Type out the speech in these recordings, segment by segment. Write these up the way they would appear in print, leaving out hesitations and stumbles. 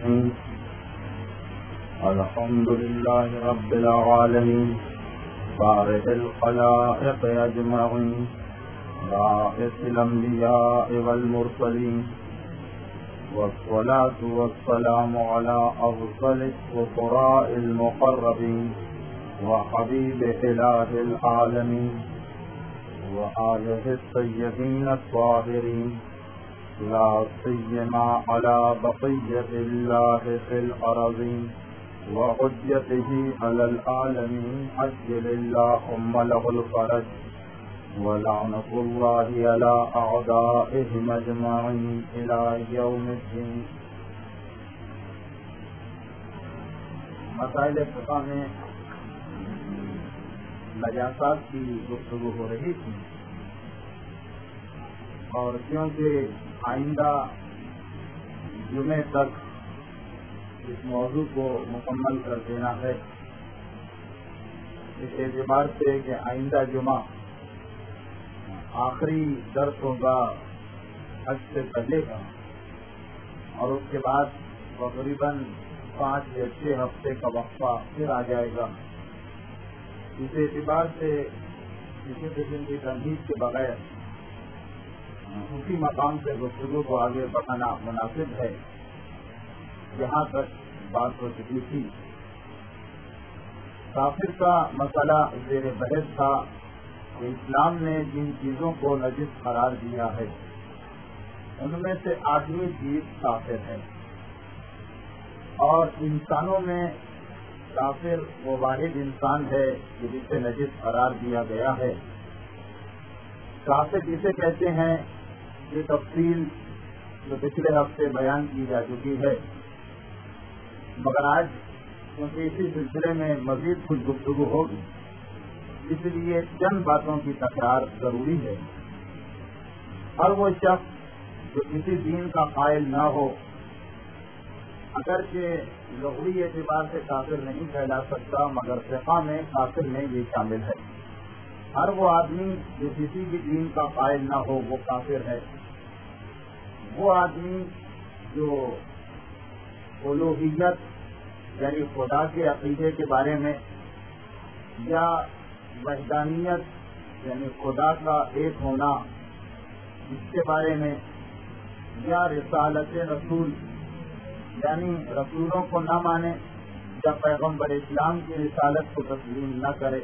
الرحيم الحمد لله رب العالمين بارئ الخلائق أجمعين باعث الأنبياء والمرسلين والصلاة والسلام على أفضل الفقراء المقربين وحبيب إله العالمين وآله الطيبين الطاهرين لا سيما على بقية الله في الأرضين وحجته على العالمين عجل اللهم له الفرج ولعنة الله على أعدائهم أجمعين إلى يوم الدين. مسائل فقہ میں نجاسات کی گفتگو ہو رہی تھی، اور کیونکہ آئندہ جمعے تک اس موضوع کو مکمل کر دینا ہے، اس اعتبار سے کہ آئندہ جمعہ آخری درس ہوگا حج سے پہلے کا، اور اس کے بعد تقریباً 5 یا 6 ہفتے کا وقفہ پھر آ جائے گا. اس اعتبار سے کسی قسم کی تنقید کے بغیر اسی مقام سے گفتگو کو آگے بڑھانا مناسب ہے جہاں تک بات ہو چکی تھی. کافر کا مسئلہ زیر بحث تھا کہ اسلام نے جن چیزوں کو نجس قرار دیا ہے ان میں سے 8ویں چیز کافر ہے، اور انسانوں میں کافر وہ واحد انسان ہے کہ جسے نجس قرار دیا گیا ہے. کافر جسے کہتے ہیں یہ تفصیل جو پچھلے ہفتے بیان کی جا چکی ہے، مگر آج کیونکہ اسی سلسلے میں مزید کچھ گفتگو ہوگی اس لیے چند باتوں کی تکرار ضروری ہے. ہر وہ شخص جو کسی دین کا قائل نہ ہو اگرچہ لغوی اعتبار سے کافر نہیں کہلا سکتا، مگر فقہ میں کافر میں یہ شامل ہے. ہر وہ آدمی جو کسی بھی دین کا قائل نہ ہو وہ کافر ہے. وہ آدمی جو الوہیت یعنی خدا کے عقیدے کے بارے میں، یا وحدانیت یعنی خدا کا ایک ہونا اس کے بارے میں، یا رسالت رسول یعنی رسولوں کو نہ مانے یا پیغمبر اسلام کی رسالت کو تسلیم نہ کرے،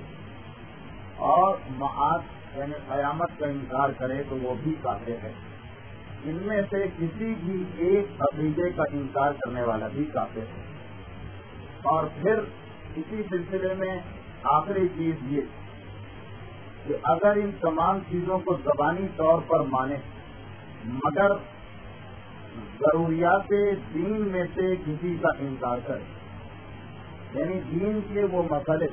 اور معاد یعنی قیامت کا انکار کرے تو وہ بھی کافر ہے. ان میں سے کسی بھی ایک عقیدے کا انکار کرنے والا بھی کافر ہے. اور پھر اسی سلسلے میں آخری چیز یہ کہ اگر ان تمام چیزوں کو زبانی طور پر مانے مگر ضروریات دین میں سے کسی کا انکار کرے، یعنی دین کے وہ مسئلے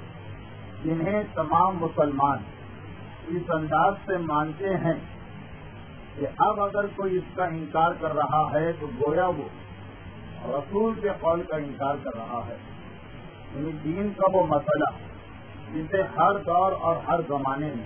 جنہیں تمام مسلمان اس انداز سے مانتے ہیں کہ اب اگر کوئی اس کا انکار کر رہا ہے تو گویا وہ رسول کے قول کا انکار کر رہا ہے. یعنی دین کا وہ مسئلہ جسے ہر دور اور ہر زمانے میں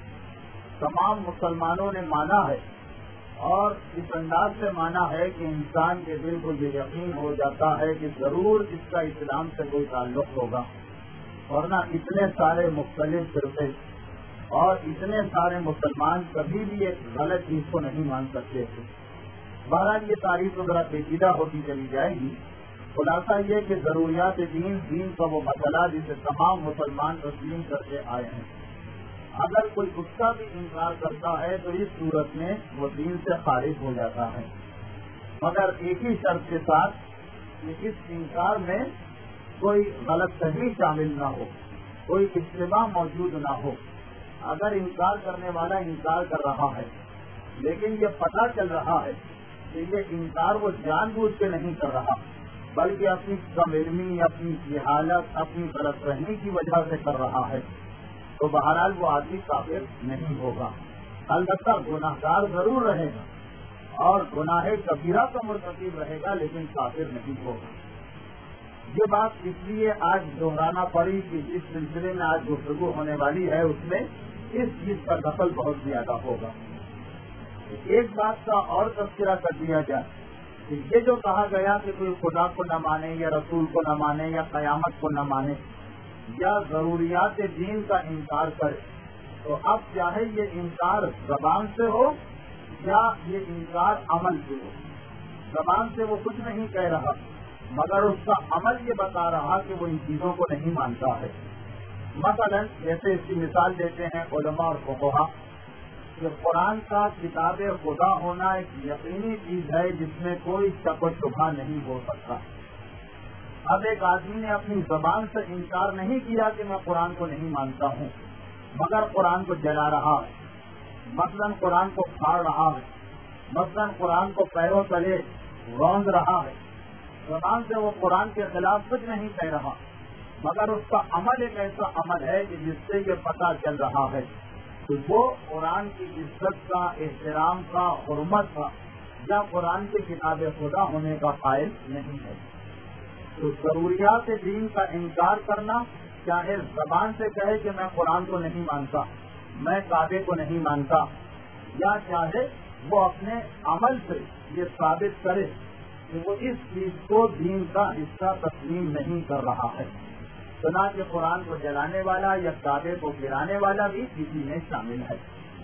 تمام مسلمانوں نے مانا ہے، اور اس انداز سے مانا ہے کہ انسان کے دل کو یہ یقین ہو جاتا ہے کہ ضرور اس کا اسلام سے کوئی تعلق ہوگا، ورنہ اتنے سارے مختلف فرقے اور اتنے سارے مسلمان کبھی بھی ایک غلط چیز کو نہیں مان سکتے تھے. بہرحال یہ تاریخ ذرا پیچیدہ ہوتی چلی جائے گی. خلاصہ یہ کہ ضروریات دین کا وہ مسئلہ جسے تمام مسلمان تسلیم کرتے آئے ہیں، اگر کوئی اس کا بھی انکار کرتا ہے تو اس صورت میں وہ دین سے خارج ہو جاتا ہے، مگر ایک ہی شرط کے ساتھ کہ اس انکار میں کوئی غلط فہمی شامل نہ ہو، کوئی اشتباہ موجود نہ ہو. اگر انکار کرنے والا انکار کر رہا ہے لیکن یہ پتہ چل رہا ہے کہ یہ انکار وہ جان بوجھ کے نہیں کر رہا بلکہ اپنی کم علمی، اپنی جہالت، اپنی غلط فہمی کی وجہ سے کر رہا ہے، تو بہرحال وہ آدمی کافر نہیں ہوگا. البتہ گناہ گار ضرور رہے گا اور گناہ کبیرہ کا مرتکب رہے گا، لیکن کافر نہیں ہوگا. یہ بات اس لیے آج دہرانا پڑی کہ جس سلسلے میں آج گفتگو ہونے والی ہے اس میں اس چیز کا دخل بہت زیادہ ہوگا. ایک بات کا اور تذکرہ کر دیا جائے یہ جو کہا گیا کہ کوئی خدا کو نہ مانے یا رسول کو نہ مانے یا قیامت کو نہ مانے یا ضروریات دین کا انکار کرے، تو اب چاہے یہ انکار زبان سے ہو یا یہ انکار عمل سے ہو، زبان سے وہ کچھ نہیں کہہ رہا مگر اس کا عمل یہ بتا رہا کہ وہ ان چیزوں کو نہیں مانتا ہے۔ مثلا جیسے اس کی مثال دیتے ہیں علماء اور فقہا کہ قرآن کا کتاب خدا ہونا ایک یقینی چیز ہے جس میں کوئی شک و شبہ نہیں ہو سکتا۔ اب ایک آدمی نے اپنی زبان سے انکار نہیں کیا کہ میں قرآن کو نہیں مانتا ہوں، مگر قرآن کو جلا رہا ہے، مثلا قرآن کو پھاڑ رہا ہے، مثلا قرآن کو پیروں تلے روند رہا ہے، زبان سے وہ قرآن کے خلاف کچھ نہیں کہہ رہا مگر اس کا عمل ایک ایسا عمل ہے کہ جس سے یہ پتہ چل رہا ہے کہ وہ قرآن کی عزت کا، احترام کا، حرمت کا یا قرآن کی کتاب خدا ہونے کا قائل نہیں ہے۔ تو ضروریات دین کا انکار کرنا، چاہے زبان سے کہے کہ میں قرآن کو نہیں مانتا، میں کعبے کو نہیں مانتا، یا چاہے وہ اپنے عمل سے یہ ثابت کرے کہ وہ اس چیز کو دین کا حصہ تسلیم نہیں کر رہا ہے۔ چنانچہ قرآن کو جلانے والا یا کعبے کو گرانے والا بھی اسی میں شامل ہے۔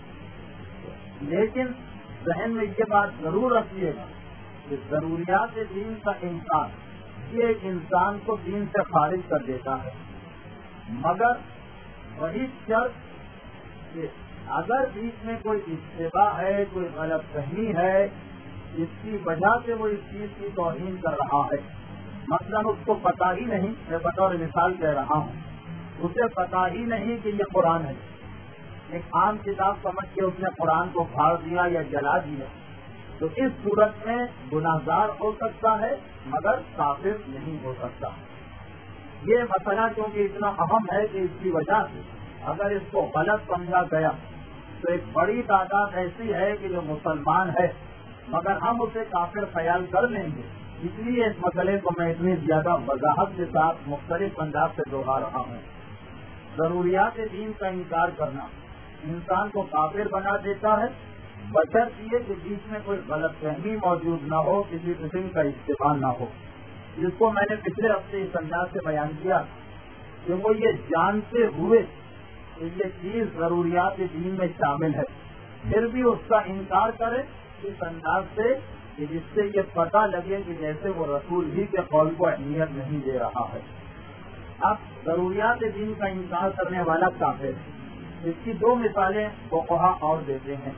لیکن ذہن میں یہ بات ضرور رکھیے گا کہ ضروریات دین کا انکار یہ ایک انسان کو دین سے خارج کر دیتا ہے، مگر وہی شرط کہ اگر بیچ میں کوئی اشتباہ ہے، کوئی غلط فہمی ہے جس کی وجہ سے وہ اس چیز کی توہین کر رہا ہے، مثلا اس کو پتہ ہی نہیں، میں بطور مثال کہہ رہا ہوں، اسے پتہ ہی نہیں کہ یہ قرآن ہے، ایک عام کتاب سمجھ کے اس نے قرآن کو پھاڑ دیا یا جلا دیا، تو اس صورت میں گناہگار ہو سکتا ہے مگر کافر نہیں ہو سکتا۔ یہ مسئلہ کیونکہ اتنا اہم ہے کہ اس کی وجہ سے اگر اس کو غلط سمجھا گیا تو ایک بڑی تعداد ایسی ہے کہ جو مسلمان ہے مگر ہم اسے کافر خیال کر لیں گے، اس لیے اس مسئلے کو میں اتنی زیادہ وضاحت کے ساتھ مختلف انداز سے دوہرا رہا ہوں۔ ضروریات دین کا انکار کرنا انسان کو کافر بنا دیتا ہے، بشرط یہ کہ بیچ میں کوئی غلط فہمی موجود نہ ہو، کسی قسم کا اشتباہ نہ ہو، جس کو میں نے پچھلے ہفتے اس انداز سے بیان کیا کہ وہ یہ جانتے ہوئے کہ یہ چیز ضروریات دین میں شامل ہے پھر بھی اس کا انکار کرے اس انداز سے کہ جس سے یہ پتہ لگے کہ جیسے وہ رسول ہی کے قول کو اہمیت نہیں دے رہا ہے۔ اب ضروریات دین کا انکار کرنے والا کافر ہے، اس کی دو مثالیں فقہا اور دیتے ہیں۔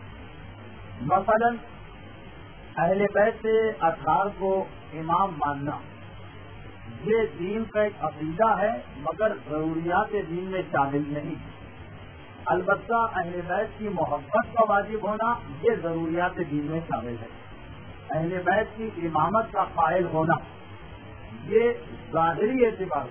مثلا اہل بیت اطہار کو امام ماننا یہ دین کا ایک عقیدہ ہے مگر ضروریات دین میں شامل نہیں۔ البتہ اہل بیت کی محبت کا واجب ہونا یہ ضروریات دین میں شامل ہے۔ اہل بیت کی امامت کا قائل ہونا یہ ظاہری اعتبار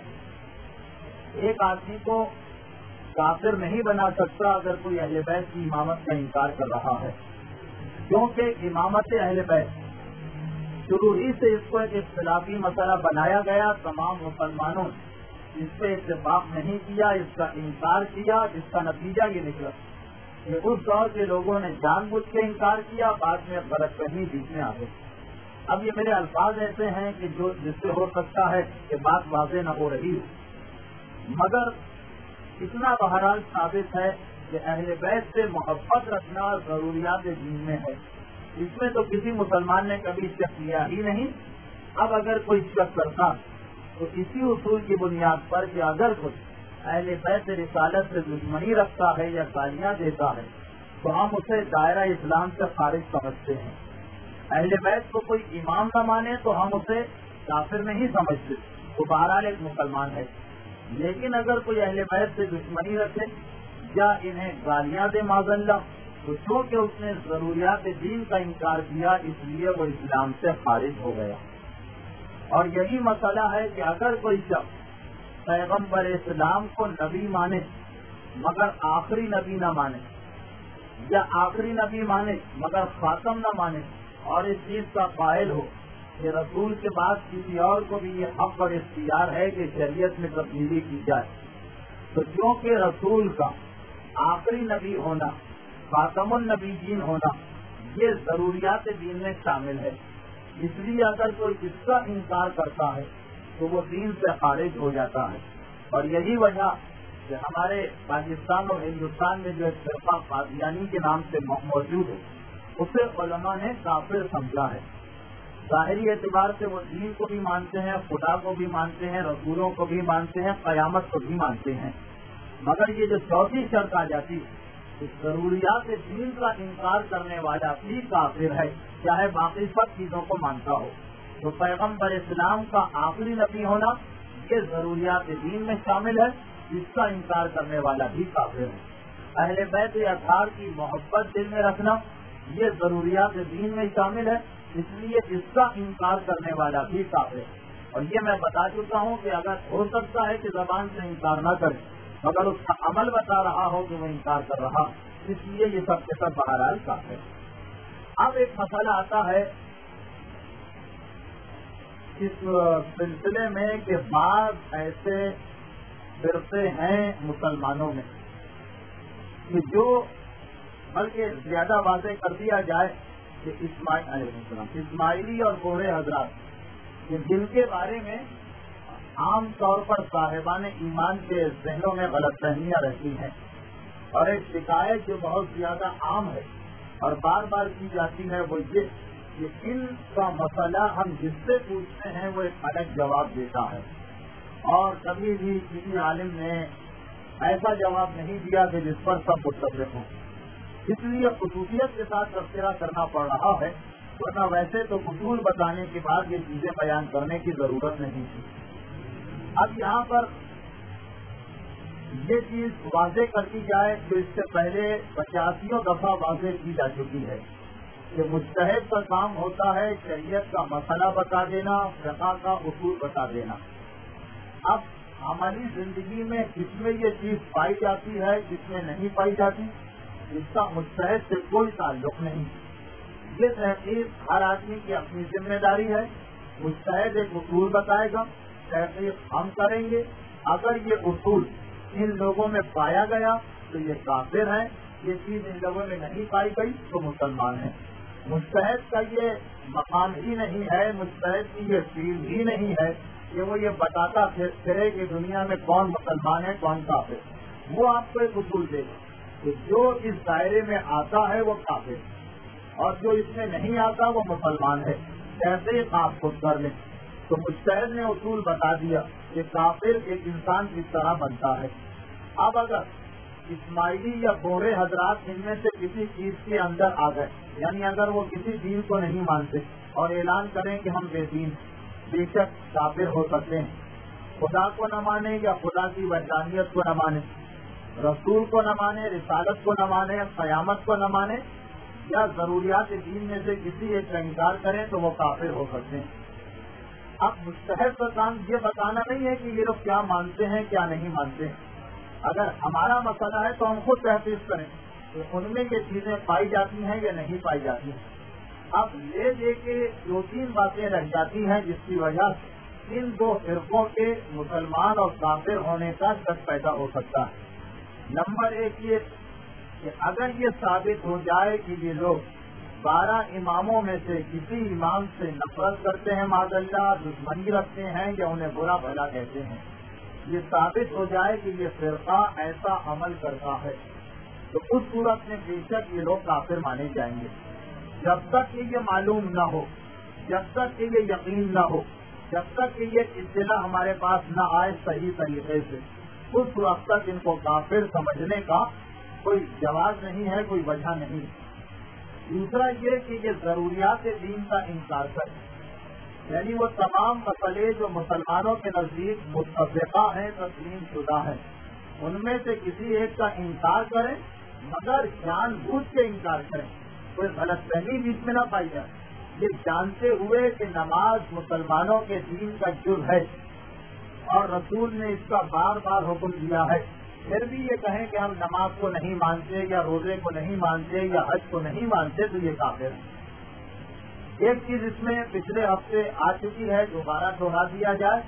سے ایک آدمی کو کافر نہیں بنا سکتا اگر کوئی اہل بیت کی امامت کا انکار کر رہا ہے، کیونکہ امامت اہل بیت شروع ہی سے اس کو ایک اختلافی مسئلہ بنایا گیا، تمام مسلمانوں نے اس پہ اتفاق نہیں کیا، اس کا انکار کیا، جس کا نتیجہ یہ نکلا کہ اس دور کے لوگوں نے جان بوجھ کے انکار کیا، بعد میں غلط فہمی بیچ میں آ گئی۔ اب یہ میرے الفاظ ایسے ہیں کہ جو جس سے ہو سکتا ہے کہ بات واضح نہ ہو رہی ہو، مگر اتنا بہرحال ثابت ہے کہ اہل بیت سے محبت رکھنا ضروریات دین میں ہے، اس میں تو کسی مسلمان نے کبھی شک کیا ہی نہیں۔ اب اگر کوئی شک کرتا تو اسی اصول کی بنیاد پر کہ اگر کوئی اہل بیت رسالت سے دشمنی رکھتا ہے یا گالیاں دیتا ہے تو ہم اسے دائرہ اسلام سے خارج سمجھتے ہیں۔ اہل بیت کو کوئی امام نہ مانے تو ہم اسے کافر نہیں سمجھتے، تو بہرحال ایک مسلمان ہے۔ لیکن اگر کوئی اہل بیت سے دشمنی رکھے یا انہیں گالیاں دے معاذ اللہ تو چونکہ اس نے ضروریات دین کا انکار کیا اس لیے وہ اسلام سے خارج ہو گیا۔ اور یہی مسئلہ ہے کہ اگر کوئی شخص پیغمبر اسلام کو نبی مانے مگر آخری نبی نہ مانے، یا آخری نبی مانے مگر خاتم نہ مانے، اور اس چیز کا قائل ہو کہ رسول کے بعد کسی اور کو بھی یہ حق اور اختیار ہے کہ شریعت میں تبدیلی کی جائے، تو کیونکہ رسول کا آخری نبی ہونا، خاتم النبیین ہونا، یہ ضروریات دین میں شامل ہے، اس لیے اگر کوئی اس کا انکار کرتا ہے تو وہ دین سے خارج ہو جاتا ہے. اور یہی وجہ کہ ہمارے پاکستان اور ہندوستان میں جو ایک فرقہ قادیانی کے نام سے موجود ہے اسے علماء نے کافر سمجھا ہے. ظاہری اعتبار سے وہ دین کو بھی مانتے ہیں, خدا کو بھی مانتے ہیں, رسولوں کو بھی مانتے ہیں, قیامت کو بھی مانتے ہیں, مگر یہ جو چوتھی شرط آ جاتی ہے ضروریات دین کا انکار کرنے والا بھی کافر ہے, چاہے باقی سب چیزوں کو مانتا ہو. تو پیغمبر اسلام کا آخری نبی ہونا یہ ضروریات دین میں شامل ہے, جس کا انکار کرنے والا بھی کافر ہے. اہل بیت اطہار کی محبت دل میں رکھنا یہ ضروریات دین میں شامل ہے, اس لیے اس کا انکار کرنے والا بھی کافر ہے. اور یہ میں بتا چکا ہوں کہ اگر ہو سکتا ہے کہ زبان سے انکار نہ کرے مگر اس کا عمل بتا رہا ہو کہ وہ انکار کر رہا, اس لیے یہ سب کے سب بہرحال کافر ہے. اب ایک مسئلہ آتا ہے اس سلسلے میں کہ بعض ایسے فرقے ہیں مسلمانوں میں کہ جو بلکہ زیادہ واضح کر دیا جائے کہ اسماعیلی اور گورے حضرات جن کے بارے میں عام طور پر صاحبان ایمان کے ذہنوں میں غلط فہمیاں رہتی ہیں, اور ایک شکایت جو بہت زیادہ عام ہے اور بار بار کی جاتی ہے وہ یہ کہ ان کا مسئلہ ہم جس سے پوچھتے ہیں وہ ایک الگ جواب دیتا ہے, اور کبھی بھی کسی عالم نے ایسا جواب نہیں دیا کہ جس پر سب متفق ہوں. اس لیے خصوصیت کے ساتھ تذکرہ کرنا پڑ رہا ہے, ورنہ ویسے تو اصول بتانے کے بعد یہ چیزیں بیان کرنے کی ضرورت نہیں تھی. اب یہاں پر یہ چیز واضح کر دی جائے جو اس سے پہلے 85 دفعہ واضح کی جا چکی ہے کہ مجتہد کا کام ہوتا ہے شریعت کا مسئلہ بتا دینا, فقہ کا اصول بتا دینا. اب ہماری زندگی میں کس میں یہ چیز پائی جاتی ہے کس میں نہیں پائی جاتی اس کا مجتہد سے کوئی تعلق نہیں. یہ تحقیق ہر آدمی کی اپنی ذمہ داری ہے. مجتہد ایک اصول بتائے گا, تحقیق ہم کریں گے. اگر یہ اصول ان لوگوں میں پایا گیا تو یہ کافر ہے, یہ چیز ان لوگوں میں نہیں پائی گئی تو مسلمان ہے. مجتہد کا یہ مقام ہی نہیں ہے, مجتہد کی یہ فیلڈ ہی نہیں ہے کہ وہ یہ بتاتا پھرے کہ دنیا میں کون مسلمان ہے کون کافر. وہ آپ کو ایک اصول دے گا کہ جو اس دائرے میں آتا ہے وہ کافر اور جو اس میں نہیں آتا وہ مسلمان ہے. ایسے ہی آپ خود کر لیں. تو مجتہد نے اصول بتا دیا کہ کافر ایک انسان کس طرح بنتا ہے. اب اگر اسماعیلی یا گورے حضرات ان میں سے کسی چیز کے اندر آ گئے, یعنی اگر وہ کسی دین کو نہیں مانتے اور اعلان کریں کہ ہم بے دین, بے شک کافر ہو سکتے ہیں. خدا کو نہ مانے یا خدا کی وحدانیت کو نہ مانے, رسول کو نہ مانے, رسالت کو نہ مانے, قیامت کو نہ مانے, یا ضروریات دین میں سے کسی ایک کا انکار کریں تو وہ کافر ہو سکتے ہیں. اب مجتہد کا کام یہ بتانا نہیں ہے کہ یہ لوگ کیا مانتے ہیں کیا نہیں مانتے ہیں. اگر ہمارا مسئلہ ہے تو ہم خود تحقیق کریں کہ ان میں یہ چیزیں پائی جاتی ہیں یا نہیں پائی جاتی ہیں. اب لے دے کے 2-3 باتیں رہ جاتی ہیں جس کی وجہ سے ان دو فرقوں کے مسلمان اور کافر ہونے کا شک پیدا ہو سکتا ہے. نمبر 1 یہ کہ اگر یہ ثابت ہو جائے کہ یہ لوگ 12 اماموں میں سے کسی امام سے نفرت کرتے ہیں, معاذ اللہ دشمنی رکھتے ہیں یا انہیں برا بھلا کہتے ہیں, یہ ثابت ہو جائے کہ یہ فرقہ ایسا عمل کرتا ہے تو اس صورت میں بے شک یہ لوگ کافر مانے جائیں گے. جب تک کہ یہ معلوم نہ ہو, جب تک کہ یہ یقین نہ ہو, جب تک کہ یہ اطلاع ہمارے پاس نہ آئے صحیح طریقے سے, اس وقت تک ان کو کافر سمجھنے کا کوئی جواز نہیں ہے, کوئی وجہ نہیں. دوسرا یہ کہ یہ ضروریات دین کا انکار کرے, یعنی وہ تمام مسئلے جو مسلمانوں کے نزدیک متفقہ ہیں, تسلیم شدہ ہیں, ان میں سے کسی ایک کا انکار کریں مگر جان بوجھ کے انکار کریں, کوئی غلط فہمی بیچ میں نہ پائی جائے. یہ جانتے ہوئے کہ نماز مسلمانوں کے دین کا جز ہے اور رسول نے اس کا بار بار حکم دیا ہے, پھر بھی یہ کہیں کہ ہم نماز کو نہیں مانتے یا روزے کو نہیں مانتے یا حج کو نہیں مانتے تو یہ کافر ہے. ایک چیز اس میں پچھلے ہفتے آ چکی ہے, دوبارہ دوہرا دیا جائے,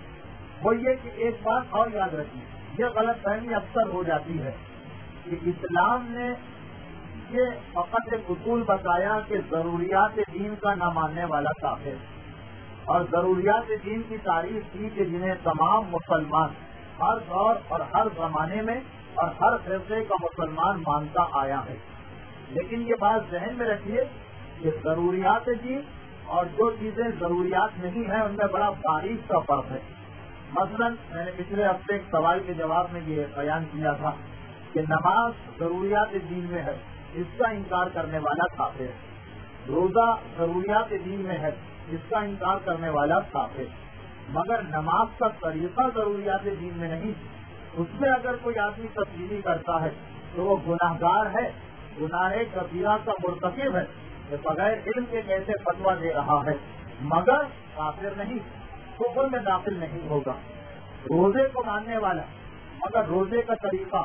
وہ یہ کہ ایک بات اور یاد رکھیے, یہ غلط فہمی اکثر ہو جاتی ہے کہ اسلام نے یہ فقط ایک اصول بتایا کہ ضروریات دین کا نہ ماننے والا کافر، اور ضروریات دین کی تعریف کی کہ جنہیں تمام مسلمان ہر دور اور ہر زمانے میں اور ہر فرقے کا مسلمان مانتا آیا ہے۔ لیکن یہ بات ذہن میں رکھیے کہ ضروریات دین اور جو چیزیں ضروریات نہیں ہیں ان میں بڑا باریک کا فرق ہے۔ مثلا میں نے پچھلے ہفتے ایک سوال کے جواب میں یہ بیان کیا تھا کہ نماز ضروریات دین میں ہے، اس کا انکار کرنے والا کافر ہے۔ روزہ ضروریات دین میں ہے، اس کا انکار کرنے والا کافر، مگر نماز کا طریقہ ضروریات دین میں نہیں۔ اس میں اگر کوئی آدمی تبدیلی کرتا ہے تو وہ گناہ گار ہے، گناہ کبیرہ کا مرتکب ہے، کہ بغیر علم کے کیسے فتویٰ دے رہا ہے، مگر کافر نہیں، کفر میں داخل نہیں ہوگا۔ روزے کو ماننے والا مگر روزے کا طریقہ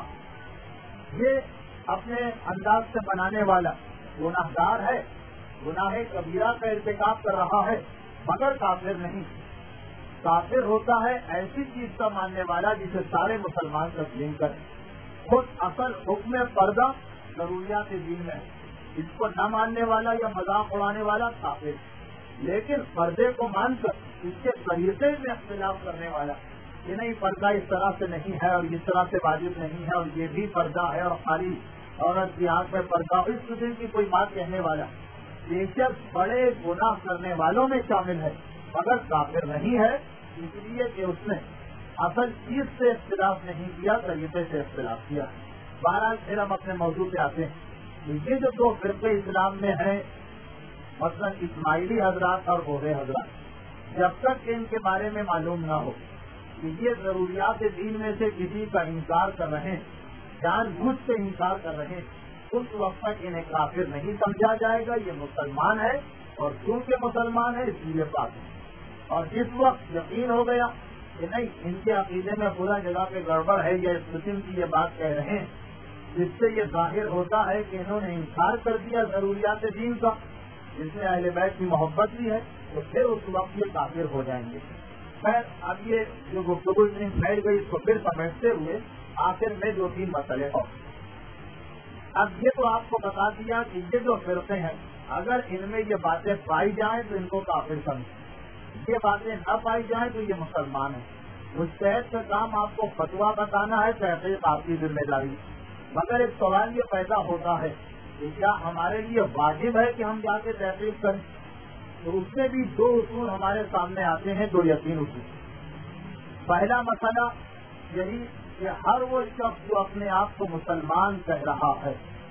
یہ اپنے انداز سے بنانے والا گناہ گار ہے، گناہ کبیرہ کا ارتکاب کر رہا ہے، مگر کافر نہیں۔ کافر ہوتا ہے ایسی چیز کا ماننے والا جسے سارے مسلمان تسلیم کریں۔ خود اصل حکم پردہ ضروریات دین میں ہے، اس کو نہ ماننے والا یا مذاق اڑانے والا کافر، لیکن پردے کو مان کر اس کے طریقے میں اختلاف کرنے والا کہ نہیں پردہ اس طرح سے نہیں ہے اور اس طرح سے واجب نہیں ہے اور یہ بھی پردہ ہے اور خالی عورت کی آنکھ میں پردہ، اس قسم کی کوئی بات کہنے والا بے شک بڑے گناہ کرنے والوں میں شامل ہے، مگر کافر نہیں ہے، اس لیے کہ اس نے اصل چیز سے اختلاف نہیں کیا، طریقے سے اختلاف کیا۔ بہرحال پھر ہم اپنے موضوع پہ آتے ہیں۔ یہ جو دو فرقے اسلام میں ہیں، مثلا اسماعیلی حضرات اور بوڑھے حضرات، جب تک کہ ان کے بارے میں معلوم نہ ہو کہ یہ ضروریات دین میں سے کسی کا انکار کر رہے ہیں، جان بوجھ سے انکار کر رہے ہیں، اس وقت تک انہیں کافر نہیں سمجھا جائے گا، یہ مسلمان ہے، اور چونکہ مسلمان ہے اس لیے پاک ہے۔ اور جس وقت یقین ہو گیا کہ نہیں ان کے عقیدے میں پورا جگہ پہ گڑبڑ ہے، یا اس قسم کی یہ بات کہہ رہے ہیں جس سے یہ ظاہر ہوتا ہے کہ انہوں نے انکار کر دیا ضروریات دین کا، جس میں اہل بیت کی محبت بھی ہے، تو پھر اس وقت یہ کافر ہو جائیں گے۔ خیر اب یہ جو گفتگو اتنی پھیل گئی اس کو پھر سمجھتے ہوئے آخر میں دو تین مسئلے اور۔ اب یہ تو آپ کو بتا دیا کہ یہ جو فرقے ہیں اگر ان میں یہ باتیں پائی جائیں تو ان کو کافر سمجھیں، یہ باتیں نہ پائی جائیں تو یہ مسلمان ہیں۔ مجتہد کا کام آپ کو فتویٰ بتانا ہے، تحقیق آپ کی ذمہ داری، مگر ایک سوال یہ پیدا ہوتا ہے کہ کیا ہمارے لیے واجب ہے کہ ہم جا کے تحقیق کریں؟ تو اس میں بھی دو اصول ہمارے سامنے آتے ہیں، دو یقین اصول۔ پہلا مسئلہ یہی کہ ہر وہ شخص جو اپنے آپ کو مسلمان کہہ رہا ہے،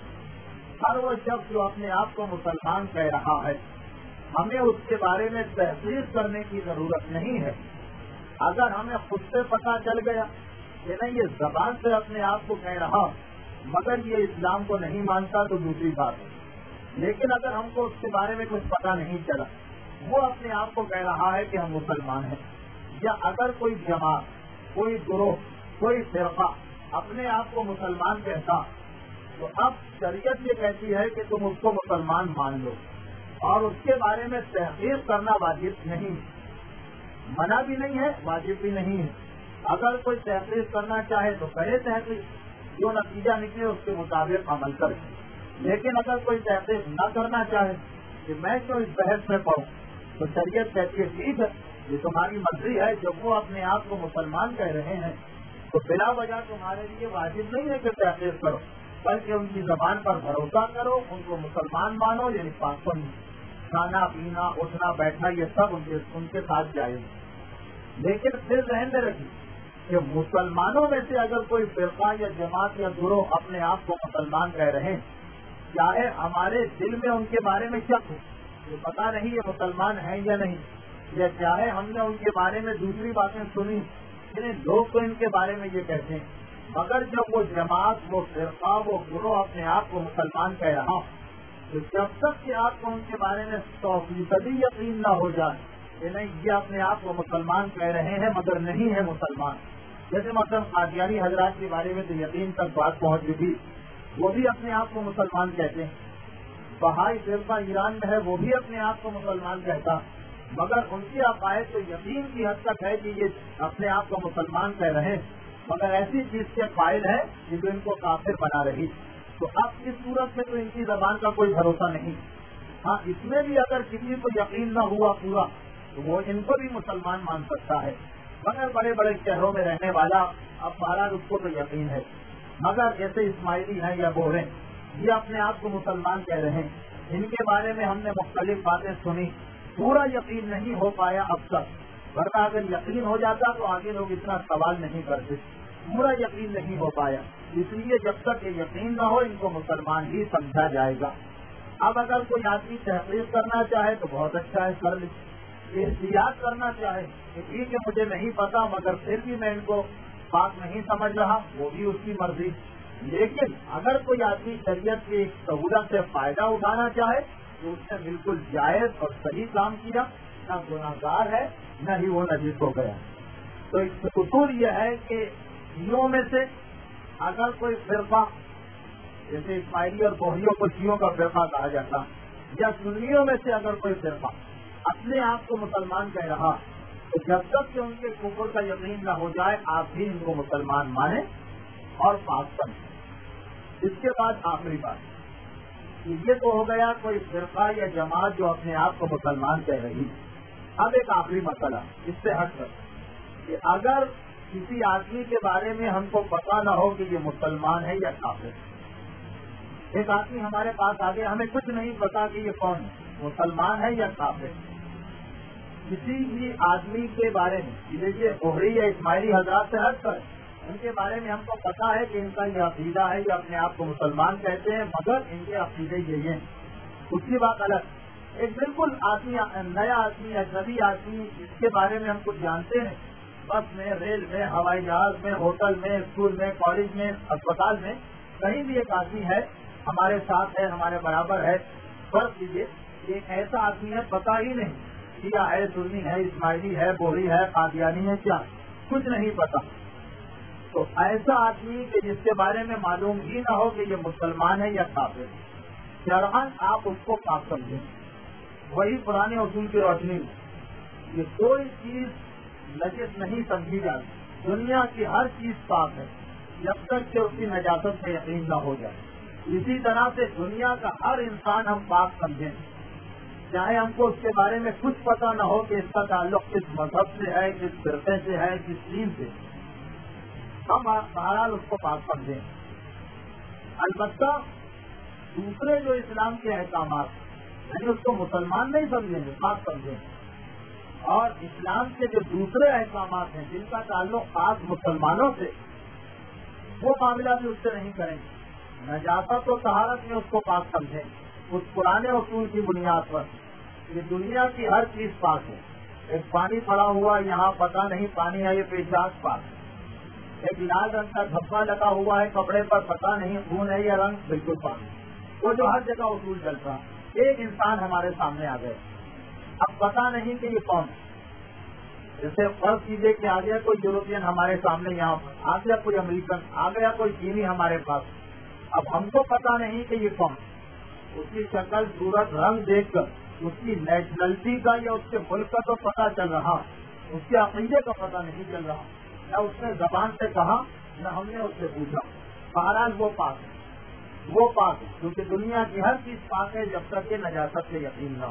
ہر وہ شخص جو اپنے آپ کو مسلمان کہہ رہا ہے، ہمیں اس کے بارے میں تحقیق کرنے کی ضرورت نہیں ہے۔ اگر ہمیں خود سے پتہ چل گیا کہ نہیں یہ زبان سے اپنے آپ کو کہہ رہا مگر یہ اسلام کو نہیں مانتا تو دوسری بات ہے، لیکن اگر ہم کو اس کے بارے میں کچھ پتہ نہیں چلا، وہ اپنے آپ کو کہہ رہا ہے کہ ہم مسلمان ہیں، یا اگر کوئی جماعت، کوئی گروہ، کوئی فرقہ اپنے آپ کو مسلمان کہتا تو اب شریعت یہ کہتی ہے کہ تم اس کو مسلمان مان لو، اور اس کے بارے میں تحقیق کرنا واجب نہیں، منع بھی نہیں ہے، واجب بھی نہیں ہے۔ اگر کوئی تحقیق کرنا چاہے تو کرے تحقیق، جو نتیجہ نکلے اس کے مطابق عمل کرے، لیکن اگر کوئی تحقیق نہ کرنا چاہے کہ میں کیوں اس بحث میں پڑھوں، تو شریعت کہتی ہے ٹھیک ہے یہ تمہاری مرضی ہے، جب وہ اپنے آپ کو مسلمان کہہ رہے ہیں تو بلا وجہ تمہارے لیے واجب نہیں ہے کہ تحقیق کرو، بلکہ ان کی زبان پر بھروسہ کرو، ان کو مسلمان مانو، یعنی پاکن کھانا پینا اٹھنا بیٹھنا یہ سب ان کے ساتھ جائز۔ لیکن پھر ذہن میں رکھیے کہ مسلمانوں میں سے اگر کوئی فرقہ یا جماعت یا گروہ اپنے آپ کو مسلمان کہہ رہے ہیں، چاہے ہمارے دل میں ان کے بارے میں شک ہو کہ پتہ نہیں یہ مسلمان ہیں یا نہیں، یا چاہے ہم نے ان کے بارے میں دوسری باتیں سنی، لوگ تو ان کے بارے میں یہ کہتے ہیں، مگر جب وہ جماعت، وہ فرقہ، وہ گروہ اپنے آپ کو مسلمان کہہ رہا تو جب تک کہ آپ کو ان کے بارے میں 100% یقین نہ ہو جائے کہ نہیں یہ اپنے آپ کو مسلمان کہہ رہے ہیں مگر نہیں ہے مسلمان، جیسے مثلا قادیانی حضرات کے بارے میں تو یقین تک بات پہنچ چکی، وہ بھی اپنے آپ کو مسلمان کہتے ہیں۔ بہائی فرقہ ایران میں ہے، وہ بھی اپنے آپ کو مسلمان کہتا، مگر ان کی عقائد تو یقین کی حد تک ہے کہ یہ اپنے آپ کو مسلمان کہہ رہے ہیں، مگر ایسی چیز کے قائل ہے کہ جو ان کو کافر بنا رہی۔ تو اب اس صورت میں تو ان کی زبان کا کوئی بھروسہ نہیں. ہاں اس میں بھی اگر کسی کو یقین نہ ہوا پورا تو وہ ان کو بھی مسلمان مان سکتا ہے. مگر بڑے بڑے شہروں میں رہنے والا اب بہرحال اس کو تو یقین ہے. مگر جیسے اسماعیلی ہیں یا بورے یہ اپنے آپ کو مسلمان کہہ رہے ہیں, ان کے بارے میں ہم نے مختلف باتیں سنی, پورا یقین نہیں ہو پایا اب تک, ورنہ اگر یقین ہو جاتا تو آگے لوگ اتنا سوال نہیں کرتے. پورا یقین نہیں ہو پایا, اس لیے جب تک یہ یقین نہ ہو ان کو مسلمان ہی سمجھا جائے گا. اب اگر کوئی آدمی تحقیق کرنا چاہے تو بہت اچھا ہے, کر لے. احتیاط کرنا چاہے کہ ٹھیک ہے مجھے نہیں پتا مگر پھر بھی میں ان کو بات نہیں سمجھ رہا, وہ بھی اس کی مرضی. لیکن اگر کوئی آدمی شریعت کی سہولت سے فائدہ اٹھانا چاہے تو اس نے بالکل جائز اور صحیح کام کیا, نہ گناہگار ہے نہ ہی وہ نجس ہو گیا. تو اصول یہ ہے کہ شیعوں میں سے اگر کوئی فرقہ, جیسے اسماعیلی اور بوہریوں کو شیعوں کا فرقہ کہا جاتا, یا سنیوں میں سے اگر کوئی فرقہ اپنے آپ کو مسلمان کہہ رہا تو جب تک کہ ان کے کفر کا یقین نہ ہو جائے آپ بھی ان کو مسلمان مانیں اور پاک سمجھیں. اس کے بعد آخری بات یہ تو ہو گیا کوئی فرقہ یا جماعت جو اپنے آپ کو مسلمان کہہ رہی. اب ایک آخری مسئلہ اس سے ہٹ کر کہ اگر کسی آدمی کے بارے میں ہم کو پتا نہ ہو کہ یہ مسلمان ہے یا کافر. ایک آدمی ہمارے پاس آ گیا, ہمیں کچھ نہیں پتا کہ یہ کون ہے, مسلمان ہے یا کافر. کسی بھی آدمی کے بارے میں دیکھیے بوہری یا اسماعیلی حضرات سے ہٹ کر ان کے بارے میں ہم کو پتا ہے کہ ان کا یہ عقیدہ ہے, یہ اپنے آپ کو مسلمان کہتے ہیں مگر ان کے عقیدے یہ ہیں, اس کی بات الگ. ایک بالکل آدمی, نیا آدمی, اجنبی آدمی جس کے بارے میں ہم کچھ جانتے ہیں, بس میں, ریل میں, ہوائی جہاز میں, ہوٹل میں, اسکول میں, کالج میں, اسپتال میں, کہیں بھی ایک آدمی ہے ہمارے ساتھ ہے, ہمارے برابر ہے. فرض کیجیے ایک ایسا آدمی ہے پتا ہی نہیں شیعہ ہے, سنی ہے, اسماعیلی ہے, بوہری ہے, قادیانی ہے, کیا کچھ نہیں پتا. تو ایسا آدمی کہ جس کے بارے میں معلوم ہی نہ ہو کہ یہ مسلمان ہے یا کافر, شرعاً آپ اس کو پاک سمجھیں. وہی پرانے اصول کی روشنی میں یہ کوئی چیز نجس نہیں سمجھی جاتی. دنیا کی ہر چیز پاک ہے جب تک کہ اس کی نجاست میں یقین نہ ہو جائے. اسی طرح سے دنیا کا ہر انسان ہم پاک سمجھیں, چاہے ہم کو اس کے بارے میں کچھ پتا نہ ہو کہ اس کا تعلق کس مذہب سے ہے, کس فرقے سے ہے, کس دین سے, ہم بہرحال اس کو پاک سمجھیں. البتہ دوسرے جو اسلام کے احکامات یعنی اس کو مسلمان نہیں سمجھیں گے, پاک سمجھیں. اور اسلام کے جو دوسرے احکامات ہیں جن کا تعلق خاص مسلمانوں سے, وہ معاملہ بھی اس سے نہیں کریں گے. نجاست و طہارت میں اس کو پاک سمجھیں, اس پرانے اصول کی بنیاد پر یہ دنیا کی ہر چیز پاک ہے. ایک پانی پڑا ہوا یہاں پتہ نہیں پانی ہے, یہ پیشاب پاک. ایک لال رنگ کا دھبا لگا ہوا ہے کپڑے پر, پتہ نہیں خون ہے یا رنگ, بالکل پانی. وہ جو ہر جگہ اصول چلتا. ایک انسان ہمارے سامنے آ گئے, اب پتہ نہیں کہ یہ کون. جیسے فرض کیجیے کہ آ گیا کوئی یوروپین ہمارے سامنے, یہاں پر آ گیا کوئی امریکن, آ گیا کوئی چینی ہمارے پاس. اب ہم کو پتہ نہیں کہ یہ کون. اس کی شکل, صورت, رنگ دیکھ کر اس کی نیشنلٹی کا یا اس کے ملک کا تو پتہ چل رہا, اس کے عقیدے کا پتہ نہیں چل رہا. نہ اس نے زبان سے کہا نہ ہم نے اس سے پوچھا. بہرحال وہ پاک ہے, وہ پاک ہے, کیونکہ دنیا کی ہر چیز پاک ہے جب تک کہ نجاست سے یقین نہ ہو.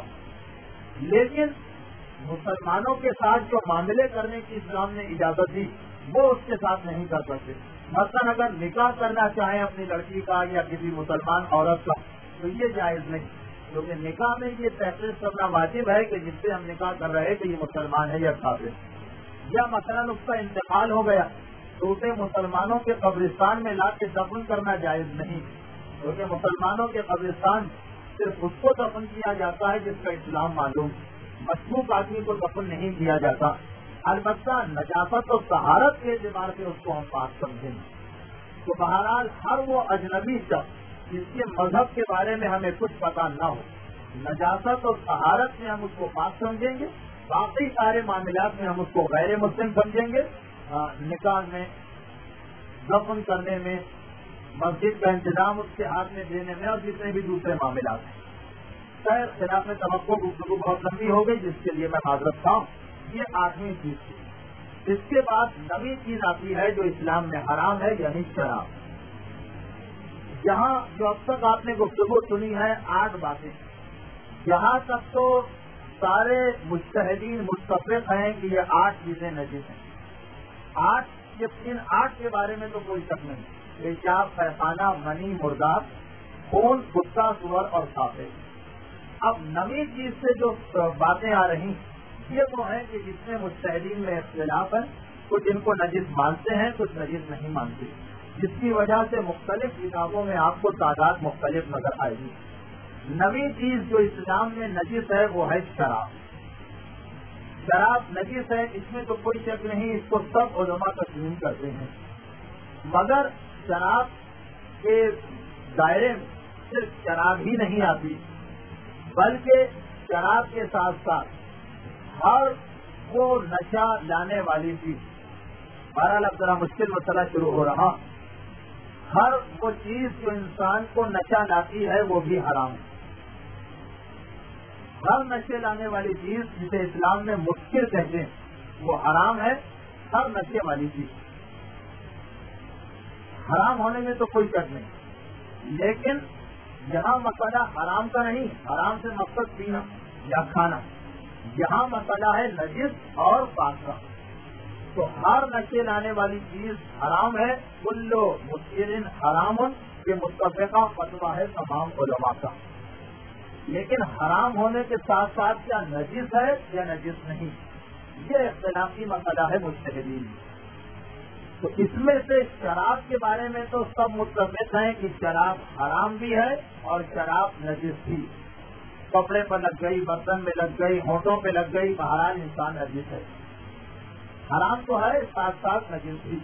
لیکن مسلمانوں کے ساتھ جو معاملے کرنے کی اسلام نے اجازت دی وہ اس کے ساتھ نہیں کر سکتے. مثلاً اگر نکاح کرنا چاہیں اپنی لڑکی کا یا کسی مسلمان عورت کا تو یہ جائز نہیں, کیونکہ نکاح میں یہ تحقیق کرنا واجب ہے کہ جس سے ہم نکاح کر رہے ہیں کہ یہ مسلمان ہے یا کافر. یا مثلاً اس کا انتقال ہو گیا تو اسے مسلمانوں کے قبرستان میں لا کے دفن کرنا جائز نہیں, کیونکہ مسلمانوں کے قبرستان صرف اس کو دفن کیا جاتا ہے جس کا اسلام معلوم. مشکوک آدمی کو دفن نہیں کیا جاتا. البتہ نجاست اور طہارت کے اعتبار سے اس کو ہم پاک سمجھیں گے. تو بہرحال ہر وہ اجنبی شخص جس کے مذہب کے بارے میں ہمیں کچھ پتا نہ ہو, نجاست اور طہارت میں ہم اس کو پاک سمجھیں گے, باقی سارے معاملات میں ہم اس کو غیر مسلم سمجھیں گے. نکاح میں, دفن کرنے میں, مسجد کا انتظام اس کے ہاتھ میں دینے میں اور جتنے بھی دوسرے معاملات ہیں. خیر خلاف میں توقع گفتگو بہت لمبی ہو گئی جس کے لیے میں معذرت خواہ ہوں. یہ 8ویں چیز تھی. اس کے بعد 9ویں چیز آتی ہے جو اسلام میں حرام ہے, یعنی شراب. یہاں جو اب تک آپ نے گفتگو سنی ہے 8 باتیں، یہاں تک تو سارے مجتہدین متفق ہیں کہ یہ 8 چیزیں نجس ہیں. 8 ان 8 کے بارے میں تو کوئی شک نہیں. پیشاب، پیخانہ، منی، مردار، خون، کتا، سور اور سانپے. اب نئی چیز سے جو باتیں آ رہی یہ وہ ہیں کہ جس میں مجتہدین میں اختلاف ہے. کچھ ان کو نجس مانتے ہیں، کچھ نجس نہیں مانتے، جس کی وجہ سے مختلف کتابوں میں آپ کو تعداد مختلف نظر آئے گی. نئی چیز جو اسلام میں نجس ہے وہ ہے شراب. شراب نجس ہے، اس میں تو کوئی شک نہیں، اس کو سب علماء تسلیم کرتے ہیں. مگر شراب کے دائرے میں صرف شراب ہی نہیں آتی، بلکہ شراب کے ساتھ ساتھ ہر وہ نشہ لانے والی چیز، بہرحال اب ذرا مشکل مسئلہ شروع ہو رہا، ہر وہ چیز جو انسان کو نشہ لاتی ہے وہ بھی حرام ہے. ہر نشے لانے والی چیز جسے اسلام میں مسکر کہتے ہیں وہ حرام ہے. ہر نشے والی چیز حرام ہونے میں تو کوئی شک نہیں، لیکن یہاں مسئلہ حرام کا نہیں، حرام سے مقصد پینا یا کھانا. یہاں مسئلہ ہے نجس اور پاک کا. تو ہر نشے لانے والی چیز حرام ہے. کلو مسکرن حرام، یہ متفقہ فتویٰ ہے تمام علماء کا. لیکن حرام ہونے کے ساتھ ساتھ کیا نجس ہے یا نجس نہیں، یہ اختلافی مسئلہ ہے مجتہدین. تو اس میں سے شراب کے بارے میں تو سب متفق ہیں کہ شراب حرام بھی ہے اور شراب نجس بھی. کپڑے پر لگ گئی، برتن میں لگ گئی، ہونٹوں پہ لگ گئی، بہرحال انسان نجس ہے. حرام تو ہے، ساتھ ساتھ نجس بھی.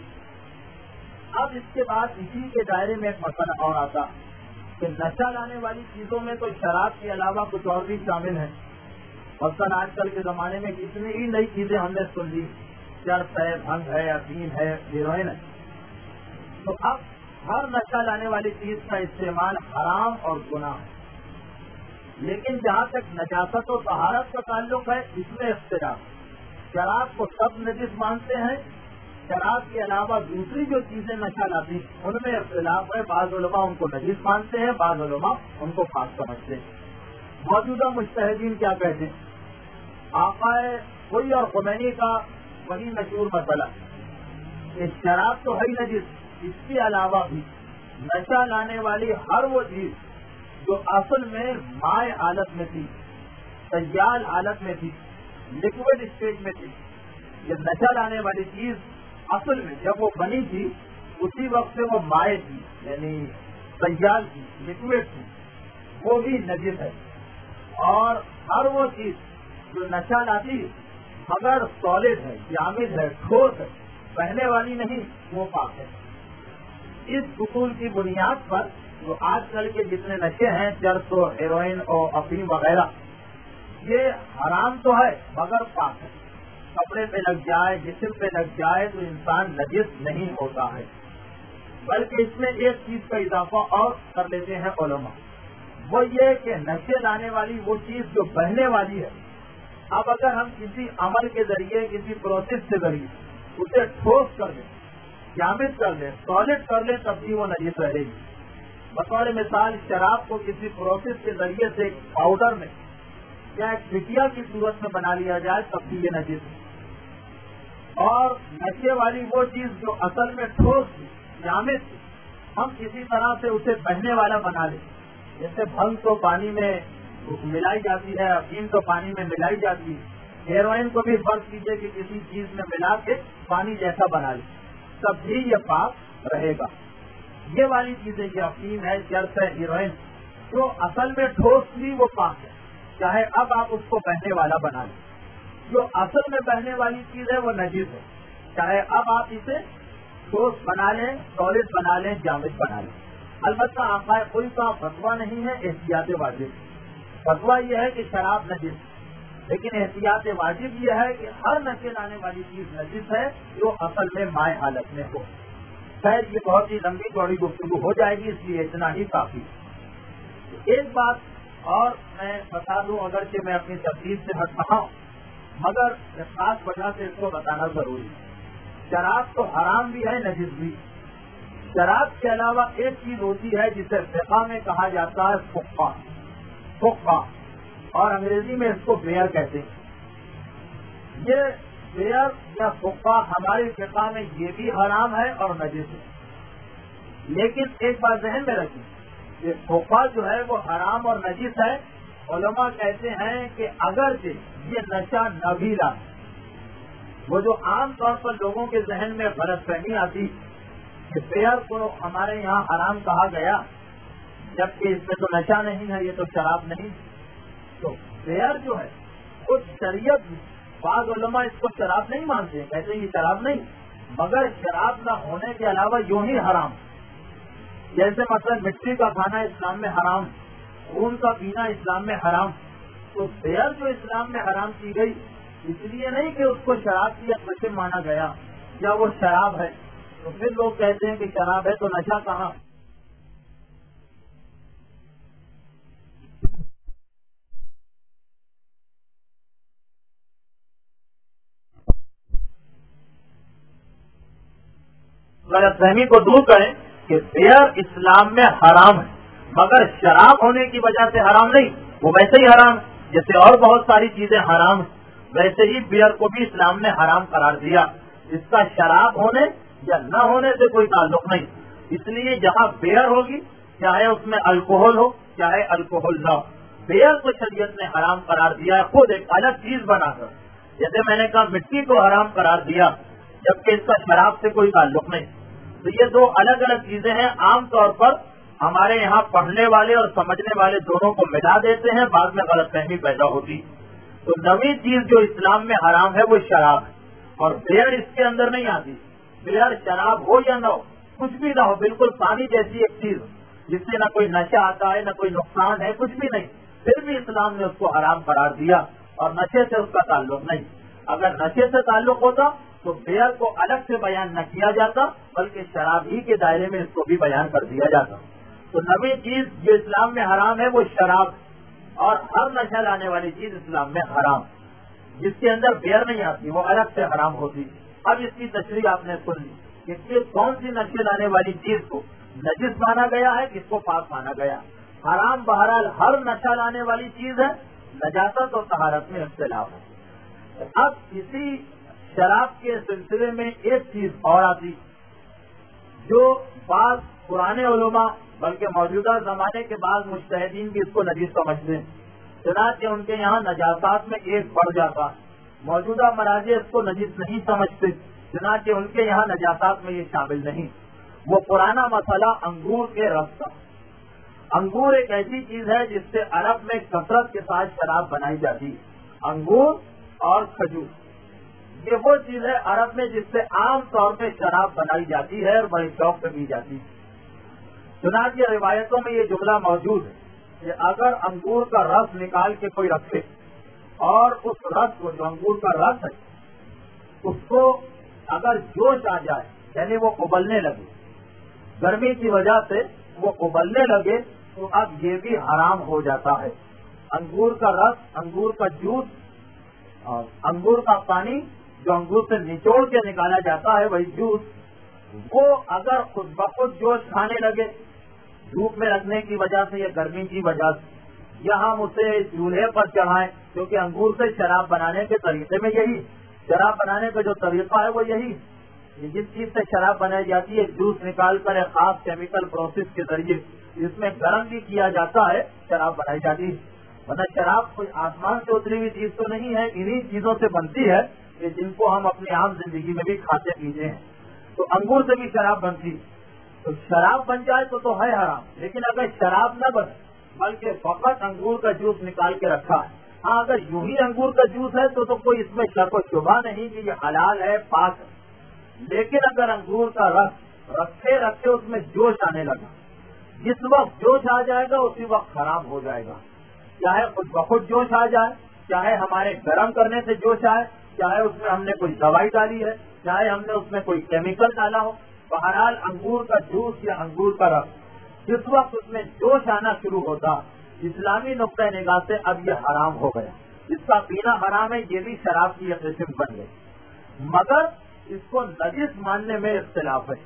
اب اس کے بعد اسی کے دائرے میں ایک مسئلہ اور آتا کہ نشہ لانے والی چیزوں میں تو شراب کے علاوہ کچھ اور بھی شامل ہیں. مثلاً آج کل کے زمانے میں کتنی ہی نئی چیزیں ہم نے سن لی، چرس ہے، بھنگ ہے، افیم ہے، ہیروئن ہے. تو اب ہر نشہ لانے والی چیز کا استعمال حرام اور گناہ ہے. لیکن جہاں تک نجاست و طہارت کا تعلق ہے اس میں اختلاف. شراب کو سب نجس مانتے ہیں، شراب کے علاوہ دوسری جو چیزیں نشہ لاتی ان میں اختلاف ہے. بعض علماء ان کو نجس مانتے ہیں، بعض علماء ان کو پاک سمجھتے ہیں. موجودہ مجتہدین کیا کہتے ہیں؟ آقا کوئی اور خمینی کا وہی مشہور مسئلہ کہ شراب تو ہے ہی نجس، اس کے علاوہ بھی نشہ لانے والی ہر وہ چیز جو اصل میں مائع حالت میں تھی، سیال حالت میں تھی، لیکوڈ اسٹیج میں تھی، یہ نشہ لانے والی چیز اصل میں جب وہ بنی تھی اسی وقت سے وہ مائع تھی، یعنی سیال تھی، لیکوڈ تھی، وہ بھی نجس ہے. اور ہر وہ چیز جو نشہ لاتی اگر سالڈ ہے، جامد ہے، ٹھوس ہے، بہنے والی نہیں، وہ پاک ہے. اس اصول کی بنیاد پر جو آج کل کے جتنے نشے ہیں، چرس و ہیروئن اور افیم وغیرہ، یہ حرام تو ہے مگر پاک ہے. کپڑے پہ لگ جائے، جسم پہ لگ جائے تو انسان نجس نہیں ہوتا ہے. بلکہ اس میں ایک چیز کا اضافہ اور کر لیتے ہیں علماء، وہ یہ کہ نشے لانے والی وہ چیز جو بہنے والی ہے، اب اگر ہم کسی عمل کے ذریعے، کسی پروسیس کے ذریعے اسے ٹھوس کر دیں، جامد کر دیں، سالڈ کر لیں، تب بھی وہ نجس رہے گی. بطور مثال شراب کو کسی پروسیس کے ذریعے سے ایک پاؤڈر میں یا ایک ٹکیا کی صورت میں بنا لیا جائے تب بھی یہ نجس ہے. اور نشے والی وہ چیز جو اصل میں ٹھوس تھی، جامد تھی، ہم کسی طرح سے اسے بہنے والا بنا لیں. جیسے بھنگ تو پانی میں ملائی جاتی ہے، افیم تو پانی میں ملائی جاتی ہے، ہیروئن کو بھی فرض کیجیے کہ کسی چیز میں ملا کے پانی جیسا بنا لیں، تب بھی یہ پاک رہے گا. یہ والی چیزیں جو افیم ہے، چرس ہے، ہیروئن، جو اصل میں ٹھوس تھی وہ پاک ہے، چاہے اب آپ اس کو بہنے والا بنا لیں. جو اصل میں بہنے والی چیز ہے وہ نجس ہے، چاہے اب آپ اسے ٹھوس بنا لیں، سالڈ بنا لیں، جامد بنا لیں. البتہ آقا کوئی کا فتویٰ نہیں ہے احتیاط واجب. فتویٰ یہ ہے کہ شراب نجس، لیکن احتیاط واجب یہ ہے کہ ہر نشے لانے والی چیز نجس ہے جو اصل میں مائع حالت میں ہو. خیر یہ بہت ہی لمبی چوڑی گفتگو ہو جائے گی، اس لیے اتنا ہی کافی. ایک بات اور میں بتا دوں، اگرچہ میں اپنی تفصیل سے ہٹ رہا ہوں مگر خاص وجہ سے اس کو بتانا ضروری ہے. شراب تو حرام بھی ہے، نجس بھی. شراب کے علاوہ ایک چیز ہوتی ہے جسے فقہ میں کہا جاتا ہے فقہ، اور انگریزی میں اس کو بیئر کہتے ہیں۔ یہ بیئر یا فقہ ہماری فقہ میں یہ بھی حرام ہے اور نجس ہے، لیکن ایک بات ذہن میں رکھیں، یہ فقہ جو ہے وہ حرام اور نجس ہے۔ علماء کہتے ہیں کہ اگرچہ یہ نشہ نبیلا، وہ جو عام طور پر لوگوں کے ذہن میں غلط فہمی آتی کہ بیئر کو ہمارے یہاں حرام کہا گیا جبکہ اس میں تو نشہ نہیں ہے، یہ تو شراب نہیں، تو بیئر جو ہے وہ شریعت، بعض علماء اس کو شراب نہیں مانتے، کہتے ہیں یہ شراب نہیں، مگر شراب نہ ہونے کے علاوہ یوں ہی حرام، جیسے مثلا مٹی کا کھانا اسلام میں حرام، خون کا پینا اسلام میں حرام، تو بیئر جو اسلام میں حرام کی گئی اس لیے نہیں کہ اس کو شراب کی قسم مانا گیا یا وہ شراب ہے، تو پھر لوگ کہتے ہیں کہ شراب ہے تو نشہ کہاں؟ غلط فہمی کو دور کریں کہ بیئر اسلام میں حرام ہے مگر شراب ہونے کی وجہ سے حرام نہیں، وہ ویسے ہی حرام ہے جیسے اور بہت ساری چیزیں حرام ہیں، ویسے ہی بیئر کو بھی اسلام نے حرام قرار دیا، اس کا شراب ہونے یا نہ ہونے سے کوئی تعلق نہیں۔ اس لیے جہاں بیئر ہوگی چاہے اس میں الکوہل ہو چاہے الکوہل نہ ہو، بیئر کو شریعت نے حرام قرار دیا ہے، خود ایک الگ چیز بنا کر، جیسے میں نے کہا مٹی کو حرام قرار دیا جبکہ اس کا شراب سے کوئی تعلق نہیں۔ تو یہ دو الگ الگ چیزیں ہیں، عام طور پر ہمارے یہاں پڑھنے والے اور سمجھنے والے دونوں کو ملا دیتے ہیں، بعد میں غلط فہمی پیدا ہوتی۔ تو نئی چیز جو اسلام میں حرام ہے وہ شراب ہے، اور بیئر اس کے اندر نہیں آتی۔ بیئر شراب ہو یا نہ ہو، کچھ بھی نہ ہو، بالکل پانی جیسی ایک چیز جس سے نہ کوئی نشہ آتا ہے نہ کوئی نقصان ہے، کچھ بھی نہیں، پھر بھی اسلام نے اس کو حرام قرار دیا، اور نشے سے اس کا تعلق نہیں۔ اگر نشے سے تعلق ہوتا تو بیئر کو الگ سے بیان نہ کیا جاتا بلکہ شراب ہی کے دائرے میں اس کو بھی بیان کر دیا جاتا۔ تو نئی چیز جو اسلام میں حرام ہے وہ شراب، اور ہر نشہ لانے والی چیز اسلام میں حرام، جس کے اندر بیئر نہیں آتی وہ الگ سے حرام ہوتی۔ اب اس کی تشریح آپ نے سن لی کہ کون سی نشے لانے والی چیز کو نجس مانا گیا ہے، کس کو پاک مانا گیا۔ حرام بہرحال ہر نشہ لانے والی چیز ہے، نجاست اور طہارت میں اختلاف ہے۔ اب اسی شراب کے سلسلے میں ایک چیز اور آتی جو بعض پرانے علماء بلکہ موجودہ زمانے کے بعض مجتہدین بھی اس کو نجس سمجھتے ہیں، چنانچہ ان کے یہاں نجاسات میں ایک بڑھ جاتا، موجودہ مراجع اس کو نجس نہیں سمجھتے، چنانچہ ان کے یہاں نجاسات میں یہ شامل نہیں۔ وہ پرانا مسئلہ انگور کے رس کا۔ انگور ایک ایسی چیز ہے جس سے عرب میں کثرت کے ساتھ شراب بنائی جاتی ہے، انگور اور کھجور، یہ وہ چیز ہے عرب میں جس سے عام طور پہ شراب بنائی جاتی ہے اور بڑے شوق سے پی جاتی ہے۔ چنانچہ روایتوں میں یہ جملہ موجود ہے کہ اگر انگور کا رس نکال کے کوئی رکھے اور اس رس کو، جو انگور کا رس ہے، اس کو اگر جوش آ جائے یعنی وہ ابلنے لگے، گرمی کی وجہ سے وہ ابلنے لگے، تو اب یہ بھی حرام ہو جاتا ہے۔ انگور کا رس، انگور کا جوس اور انگور کا پانی جو انگور سے نچوڑ کے نکالا جاتا ہے وہی جوس، وہ اگر خود بخود جوش کھانے لگے دھوپ میں رکھنے کی وجہ سے یا گرمی کی وجہ سے، یا ہم اسے چولہے پر چڑھائیں، کیونکہ انگور سے شراب بنانے کے طریقے میں یہی، شراب بنانے کا جو طریقہ ہے وہ یہی، جس چیز سے شراب بنائی جاتی ہے جوس نکال کر ایک خاص کیمیکل پروسیس کے ذریعے اس میں گرم بھی کیا جاتا ہے، شراب بنائی جاتی ہے۔ مطلب شراب کوئی آسمان سے اتری ہوئی چیز تو نہیں ہے، انہی چیزوں سے بنتی ہے کہ جن کو ہم اپنی عام زندگی میں بھی کھاتے پیتے ہیں۔ تو انگور سے بھی شراب بنتی، تو شراب بن جائے تو ہے حرام، لیکن اگر شراب نہ بنے بلکہ فقط انگور کا جوس نکال کے رکھا ہے، ہاں اگر یوں ہی انگور کا جوس ہے تو کوئی اس میں شک و شبہ نہیں کہ یہ حلال ہے، پاک ہے، لیکن اگر انگور کا رس رکھتے رکھتے اس میں جوش آنے لگا، جس وقت جوش آ جائے گا اسی وقت خراب ہو جائے گا، چاہے خود بخود جوش آ جائے، چاہے ہمارے گرم کرنے سے جوش آئے، چاہے اس میں ہم نے کوئی دوائی ڈالی ہے، چاہے ہم نے اس میں کوئی کیمیکل ڈالا ہو، بہرحال انگور کا جوس یا انگور کا رس جس وقت اس میں جوش آنا شروع ہوتا، اسلامی نقطۂ نگاہ سے اب یہ حرام ہو گیا، اس کا پینا حرام ہے، یہ بھی شراب کی ایک قسم بن گئی، مگر اس کو نجس ماننے میں اختلاف ہے۔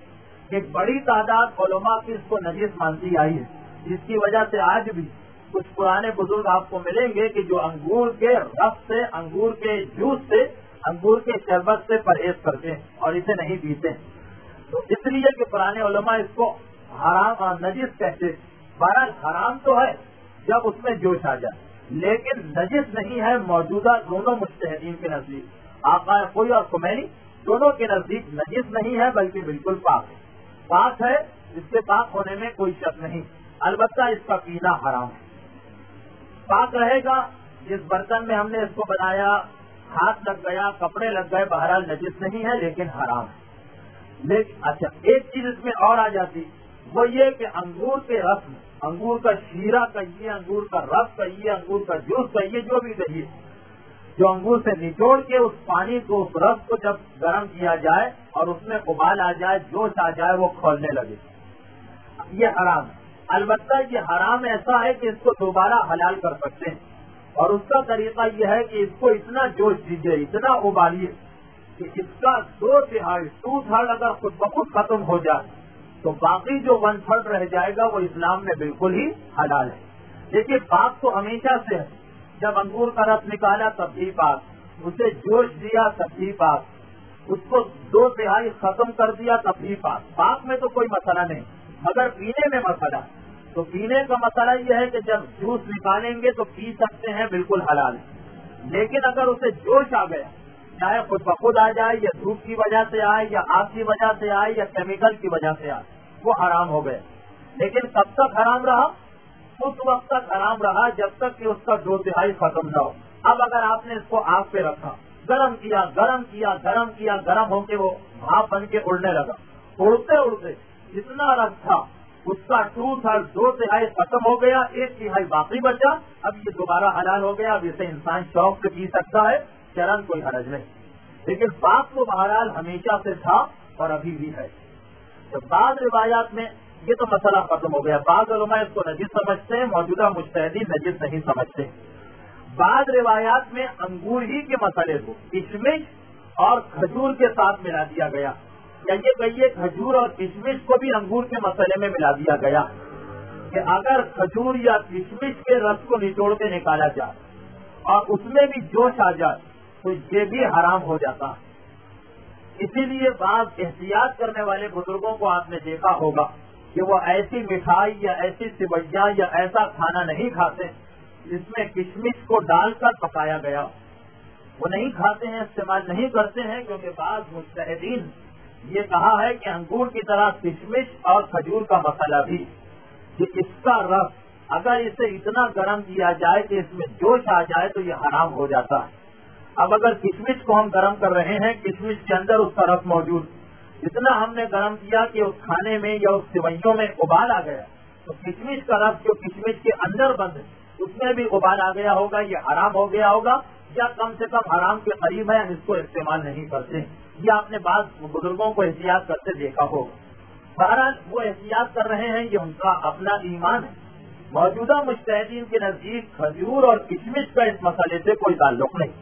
ایک بڑی تعداد علماء کی اس کو نجس مانتی آئی ہے، جس کی وجہ سے آج بھی کچھ پرانے بزرگ آپ کو ملیں گے کہ جو انگور کے رس سے، انگور کے جوس سے، انگور کے شربت سے پرہیز کرتے ہیں اور اسے نہیں پیتے ہیں۔ تو اس لیے کہ پرانے علماء اس کو حرام اور نجس کہتے۔ بہرحال حرام تو ہے جب اس میں جوش آ جائے، لیکن نجس نہیں ہے موجودہ دونوں مجتہدین کے نزدیک، آقا کوئی اور خمینی دونوں کے نزدیک نجس نہیں ہے بلکہ بالکل پاک ہے۔ پاک ہے، اس کے پاک ہونے میں کوئی شک نہیں، البتہ اس کا پینا حرام ہے۔ پاک رہے گا جس برتن میں ہم نے اس کو بنایا، ہاتھ لگ گیا، کپڑے لگ گئے، بہرحال نجس نہیں ہے لیکن حرام ہے۔ لیکن اچھا ایک چیز اس میں اور آ جاتی، وہ یہ کہ انگور کے رس میں، انگور کا شیرہ کہیے، انگور کا رس کہیے، انگور کا جوس کہیے، جو بھی کہیے، جو انگور سے نچوڑ کے اس پانی کو، اس رس کو جب گرم کیا جائے اور اس میں ابال آ جائے، جوش آ جائے، وہ کھولنے لگے، یہ حرام ہے۔ البتہ یہ حرام ایسا ہے کہ اس کو دوبارہ حلال کر سکتے ہیں، اور اس کا طریقہ یہ ہے کہ اس کو اتنا جوش دیجیے، اتنا ابالیے کہ اس کا 2/3 اگر خود بخود ختم ہو جائے تو باقی جو 1/3 رہ جائے گا وہ اسلام میں بالکل ہی حلال ہے۔ دیکھیے پاک تو ہمیشہ سے ہے، جب انگور کا رس نکالا تب بھی پاک، اسے جوش دیا تب بھی پاک، اس کو 2/3 ختم کر دیا تب بھی پاک۔ پاک میں تو کوئی مسئلہ نہیں، مگر پینے میں مسئلہ۔ تو پینے کا مسئلہ یہ ہے کہ جب جوس نکالیں گے تو پی سکتے ہیں، بالکل حلال ہے، لیکن اگر اسے جوش آ گیا، چاہے خود بخود آ جائے یا دھوپ کی وجہ سے آئے یا آگ کی وجہ سے آئے یا کیمیکل کی وجہ سے آئے، وہ حرام ہو گئے۔ لیکن کب تک حرام رہا؟ اس وقت تک حرام رہا جب تک کہ اس کا 2/3 ختم نہ ہو۔ اب اگر آپ نے اس کو آگ پہ رکھا، گرم کیا، گرم کیا، گرم کیا، گرم ہو کے وہ بھاپ بن کے اڑنے لگا، اڑتے اڑتے جتنا رس تھا اس کا 2/3 ختم ہو گیا، 1/3 باقی بچا، اب یہ دوبارہ حلال ہو گیا۔ اب اسے انسان شوق سے پی سکتا ہے، چرن کوئی حرج نہیں، لیکن پاک تو بہرحال ہمیشہ سے تھا اور ابھی بھی ہے۔ تو بعض روایات میں یہ تو مسئلہ ختم ہو گیا، بعض علماء اس کو نجس سمجھتے ہیں، موجودہ مجتہدین نجس نہیں سمجھتے۔ بعض روایات میں انگور ہی کے مسئلے کو کشمش اور کھجور کے ساتھ ملا دیا گیا، یا یہ کہیے کھجور اور کشمش کو بھی انگور کے مسئلے میں ملا دیا گیا کہ اگر کھجور یا کشمش کے رس کو نچوڑ کے نکالا جائے اور اس میں بھی جوش آ جائے تو یہ بھی حرام ہو جاتا ہے۔ اسی لیے بعض احتیاط کرنے والے بزرگوں کو آپ نے دیکھا ہوگا کہ وہ ایسی مٹھائی یا ایسی سویاں یا ایسا کھانا نہیں کھاتے جس میں کشمش کو ڈال کر پکایا گیا، وہ نہیں کھاتے ہیں، استعمال نہیں کرتے ہیں، کیونکہ بعض مجتہدین یہ کہا ہے کہ انگور کی طرح کشمش اور کھجور کا مسئلہ بھی، کہ اس کا رس اگر اسے اتنا گرم کیا جائے کہ اس میں جوش آ جائے تو یہ حرام ہو جاتا ہے۔ اب اگر کشمش کو ہم گرم کر رہے ہیں، کشمش کے اندر اس کا رس موجود، اتنا ہم نے گرم کیا کہ اس کھانے میں یا اس سوئیوں میں ابال آ گیا، تو کشمش کا رس جو کشمش کے اندر بند ہے اس میں بھی ابال آ گیا ہوگا، یہ حرام ہو گیا ہوگا، یا کم سے کم حرام کے قریب ہے، ہم اس کو استعمال نہیں کرتے۔ یہ آپ نے بعض بزرگوں کو احتیاط کرتے دیکھا ہوگا۔ بہرحال وہ احتیاط کر رہے ہیں، یہ ان کا اپنا ایمان ہے۔ موجودہ مجتہدین کے نزدیک کھجور اور کشمش کا اس مسئلے سے کوئی تعلق نہیں۔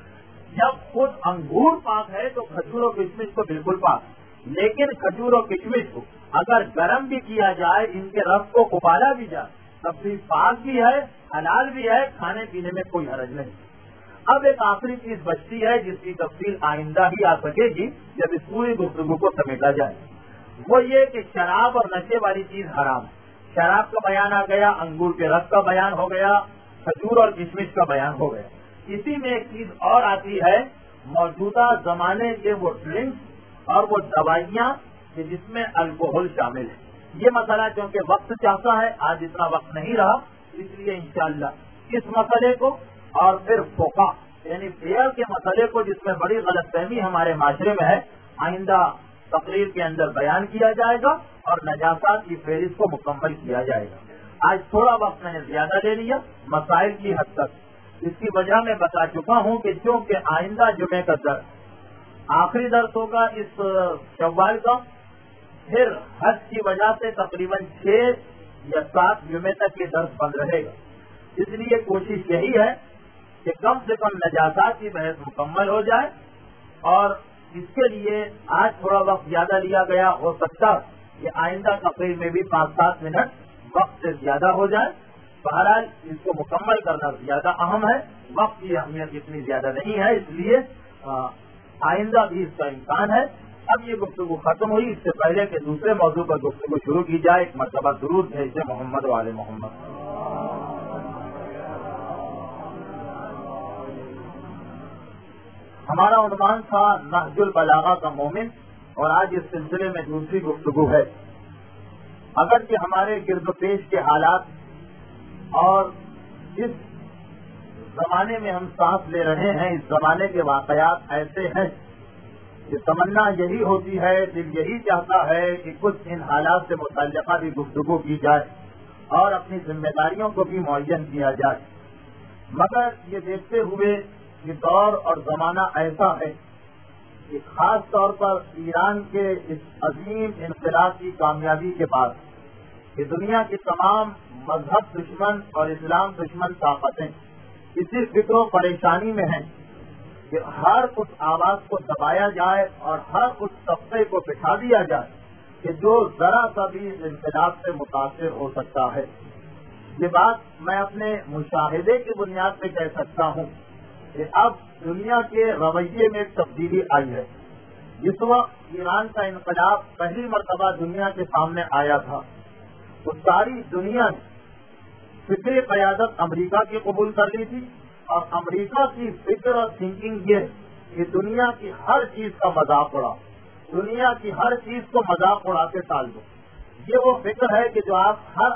جب خود انگور پاک ہے تو کھجور اور کشمش کو بالکل پاک، لیکن کھجور اور کشمش کو اگر گرم بھی کیا جائے، ان کے رس کو ابالا بھی جائے، تب بھی پاک بھی ہے، حلال بھی ہے، کھانے پینے میں کوئی حرج نہیں۔ اب ایک آخری چیز بچتی ہے جس کی تفصیل آئندہ ہی آ سکے گی جب اس پوری گفتگو کو سمیٹا جائے، وہ یہ کہ شراب اور نشے والی چیز حرام ہے۔ شراب کا بیان آ گیا، انگور کے رس کا بیان ہو گیا، کھجور اور کشمش کا بیان ہو گیا۔ اسی میں ایک چیز اور آتی ہے، موجودہ زمانے کے وہ ڈرنکس اور وہ دوائیاں کہ جس میں الکوہل شامل ہے۔ یہ مسئلہ چونکہ وقت چاہتا ہے، آج اتنا وقت نہیں رہا، اس لیے انشاءاللہ اس مسئلے کو اور پھر فقہ یعنی بیئر کے مسئلے کو، جس میں بڑی غلط فہمی ہمارے معاشرے میں ہے، آئندہ تقریر کے اندر بیان کیا جائے گا اور نجاسات کی فہرست کو مکمل کیا جائے گا۔ آج تھوڑا وقت میں نے زیادہ لے لیا مسائل کی حد تک، اس کی وجہ میں بتا چکا ہوں کہ چونکہ آئندہ جمعے کا درس آخری درس ہوگا اس شوال کا، پھر حج کی وجہ سے تقریباً 6 یا 7 جمعے تک یہ درس بند رہے گا۔ اس لیے کوشش یہی ہے کہ کم سے کم نجاسات کی بحث مکمل ہو جائے اور اس کے لیے آج تھوڑا وقت زیادہ لیا گیا، ہو سکتا کہ آئندہ تقریر میں بھی 5-7 منٹ وقت سے زیادہ ہو جائے. بہرحال اس کو مکمل کرنا زیادہ اہم ہے، وقت کی اہمیت اتنی زیادہ نہیں ہے، اس لیے آئندہ بھی اس کا امکان ہے. اب یہ گفتگو ختم ہوئی، اس سے پہلے کہ دوسرے موضوع پر گفتگو شروع کی جائے، ایک مرتبہ درود بھیجے محمد و آل محمد. ہمارا عنوان تھا نہج البلاغہ کا مومن، اور آج اس سلسلے میں دوسری گفتگو ہے. اگرچہ ہمارے گرد و پیش کے حالات اور جس زمانے میں ہم سانس لے رہے ہیں، اس زمانے کے واقعات ایسے ہیں کہ تمنا یہی ہوتی ہے، دل یہی چاہتا ہے کہ کچھ ان حالات سے متعلقہ بھی گفتگو کی جائے اور اپنی ذمہ داریوں کو بھی معین کیا جائے. مگر یہ دیکھتے ہوئے کہ دور اور زمانہ ایسا ہے کہ خاص طور پر ایران کے اس عظیم انقلاب کی کامیابی کے بعد کہ دنیا کی تمام مذہب دشمن اور اسلام دشمن طاقتیں اسی فکر و پریشانی میں ہیں کہ ہر اس آواز کو دبایا جائے اور ہر اس طبقے کو بٹھا دیا جائے کہ جو ذرا سا بھی اس انقلاب سے متاثر ہو سکتا ہے. یہ بات میں اپنے مشاہدے کی بنیاد پہ کہہ سکتا ہوں کہ اب دنیا کے رویے میں تبدیلی آئی ہے. جس وقت ایران کا انقلاب پہلی مرتبہ دنیا کے سامنے آیا تھا تو ساری دنیا نے فکر قیادت امریکہ کی قبول کر لی تھی، اور امریکہ کی فکر اور تھنکنگ یہ کہ دنیا کی ہر چیز کا مذاق اڑا، دنیا کی ہر چیز کو مذاق اڑا کے ٹال دو. یہ وہ فکر ہے کہ جو آپ ہر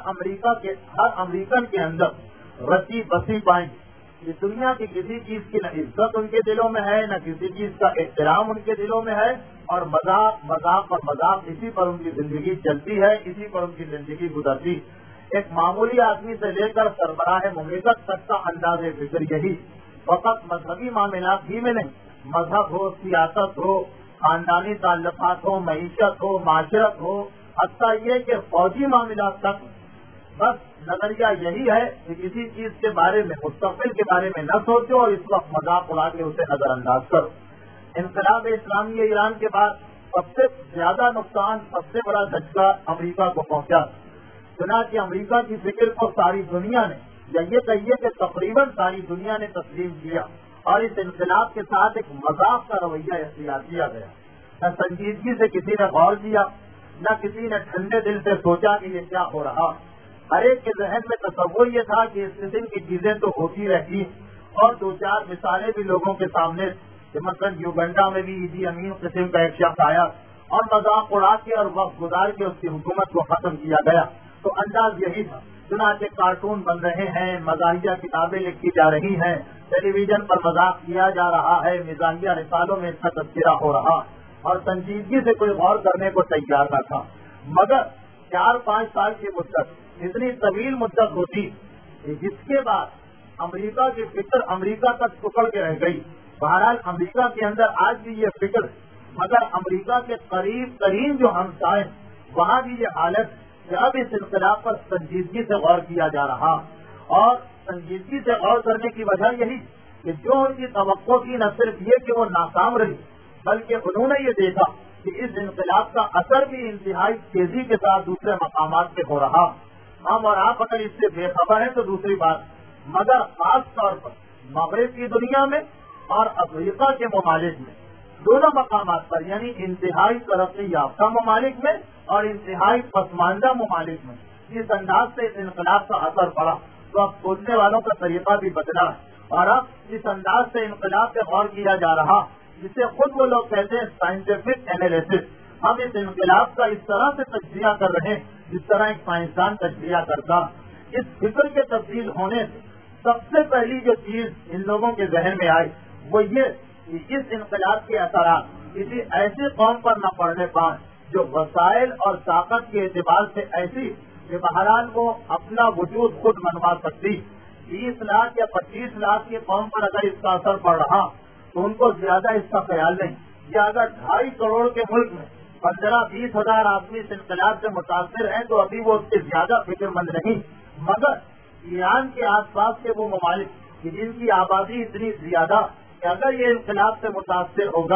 امریکن کے اندر رچی بسی پائیں گے. یہ دنیا کی کسی چیز کی نہ عزت ان کے دلوں میں ہے، نہ کسی چیز کا احترام ان کے دلوں میں ہے، اور مذاق اور مذاق اسی پر ان کی زندگی چلتی ہے، اسی پر ان کی زندگی گزرتی. ایک معمولی آدمی سے لے کر سربراہ مملکت تک کا انداز فکر یہی، فقط مذہبی معاملات ہی میں نہیں، مذہب ہو، سیاست ہو، خاندانی تعلقات ہو، معیشت ہو، معاشرت ہو، حتیٰ یہ کہ فوجی معاملات تک بس نظریہ یہی ہے کہ کسی چیز کے بارے میں، مستقبل کے بارے میں نہ سوچو اور اس وقت مذاق اڑا کے اسے نظر انداز کرو. انقلاب اسلامی ایران کے بعد سب سے زیادہ نقصان، سب سے بڑا دھچکا امریکہ کو پہنچا. چنانچہ امریکہ کی فکر کو ساری دنیا نے، یا یہ کہیے کہ تقریباً ساری دنیا نے تسلیم کیا، اور اس انقلاب کے ساتھ ایک مذاق کا رویہ اختیار کیا گیا. نہ سنجیدگی سے کسی نے غور کیا، نہ کسی نے ٹھنڈے دل سے سوچا کہ یہ کیا ہو رہا. ہر ایک کے ذہن میں تصور یہ تھا کہ اس قسم کی چیزیں تو ہوتی رہتی، اور 2-4 مثالیں بھی لوگوں کے سامنے کہ مثلاً یوگنڈا میں بھی ایدی امین قسم کا ایک شخص آیا اور مذاق اڑا کے اور وقت گزار کے اس کی حکومت کو ختم کیا گیا. تو انداز یہی تھا. چنانچہ کارٹون بن رہے ہیں، مزاحیہ کتابیں لکھی جا رہی ہیں، ٹیلی ویژن پر مذاق کیا جا رہا ہے، مزاحیہ رسالوں میں اس کا تذکرہ ہو رہا، اور سنجیدگی سے کوئی غور کرنے کو تیار نہ تھا. مگر 4-5 سال کی مدت اتنی طویل مدت ہوتی کہ جس کے بعد امریکہ کی فکر امریکہ تک پکڑ کے رہ گئی. بہرحال امریکہ کے اندر آج بھی یہ فکر، مگر امریکہ کے قریب ترین جو ہمسائے وہاں بھی یہ حالت کہ اب اس انقلاب پر سنجیدگی سے غور کیا جا رہا. اور سنجیدگی سے غور کرنے کی وجہ یہی کہ جو ان کی توقع کی نہ صرف یہ کہ وہ ناکام رہی، بلکہ انہوں نے یہ دیکھا کہ اس انقلاب کا اثر بھی انتہائی تیزی کے ساتھ دوسرے مقامات پہ ہو رہا. ہم اور آپ اگر اس سے بے خبر ہیں تو دوسری بات، مگر خاص طور پر مغرب کی دنیا میں اور افریقہ کے ممالک میں، دونوں مقامات پر، یعنی انتہائی ترقی یافتہ ممالک میں اور انتہائی پسماندہ ممالک میں جس انداز سے اس انقلاب کا اثر پڑا، تو اب سوچنے والوں کا طریقہ بھی بدلا ہے. اور اب اس انداز سے انقلاب پہ غور کیا جا رہا جسے خود وہ لوگ کہتے ہیں سائنٹیفک اینالیسس. ہم اس انقلاب کا اس طرح سے تجزیہ کر رہے ہیں جس طرح ایک سائنسدان تجزیہ کرتا. اس فکر کے تبدیل ہونے سے سب سے پہلی جو چیز ان لوگوں کے ذہن میں آئی وہ یہ کہ اس انقلاب کے اثرات کسی ایسی قوم پر نہ پڑنے پائیں جو وسائل اور طاقت کے اعتبار سے ایسی کہ بہرحال وہ اپنا وجود خود منوا سکتی. 20 لاکھ یا 25 لاکھ کی قوم پر اگر اس کا اثر پڑ رہا تو ان کو زیادہ اس کا خیال نہیں. یا اگر 2.5 کروڑ کے ملک میں 15-20 ہزار آدمی اس انقلاب سے متاثر ہیں تو ابھی وہ اس سے زیادہ فکر مند نہیں. مگر ایران کے آس پاس کے وہ ممالک جن کی آبادی اتنی زیادہ کہ اگر یہ انقلاب سے متاثر ہو گئے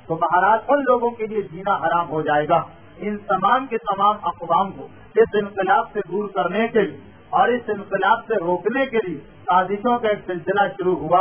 تو بہرحال ان لوگوں کے لیے جینا حرام ہو جائے گا. ان تمام کے تمام اقوام کو اس انقلاب سے دور کرنے کے لیے اور اس انقلاب سے روکنے کے لیے سازشوں کا ایک سلسلہ شروع ہوا.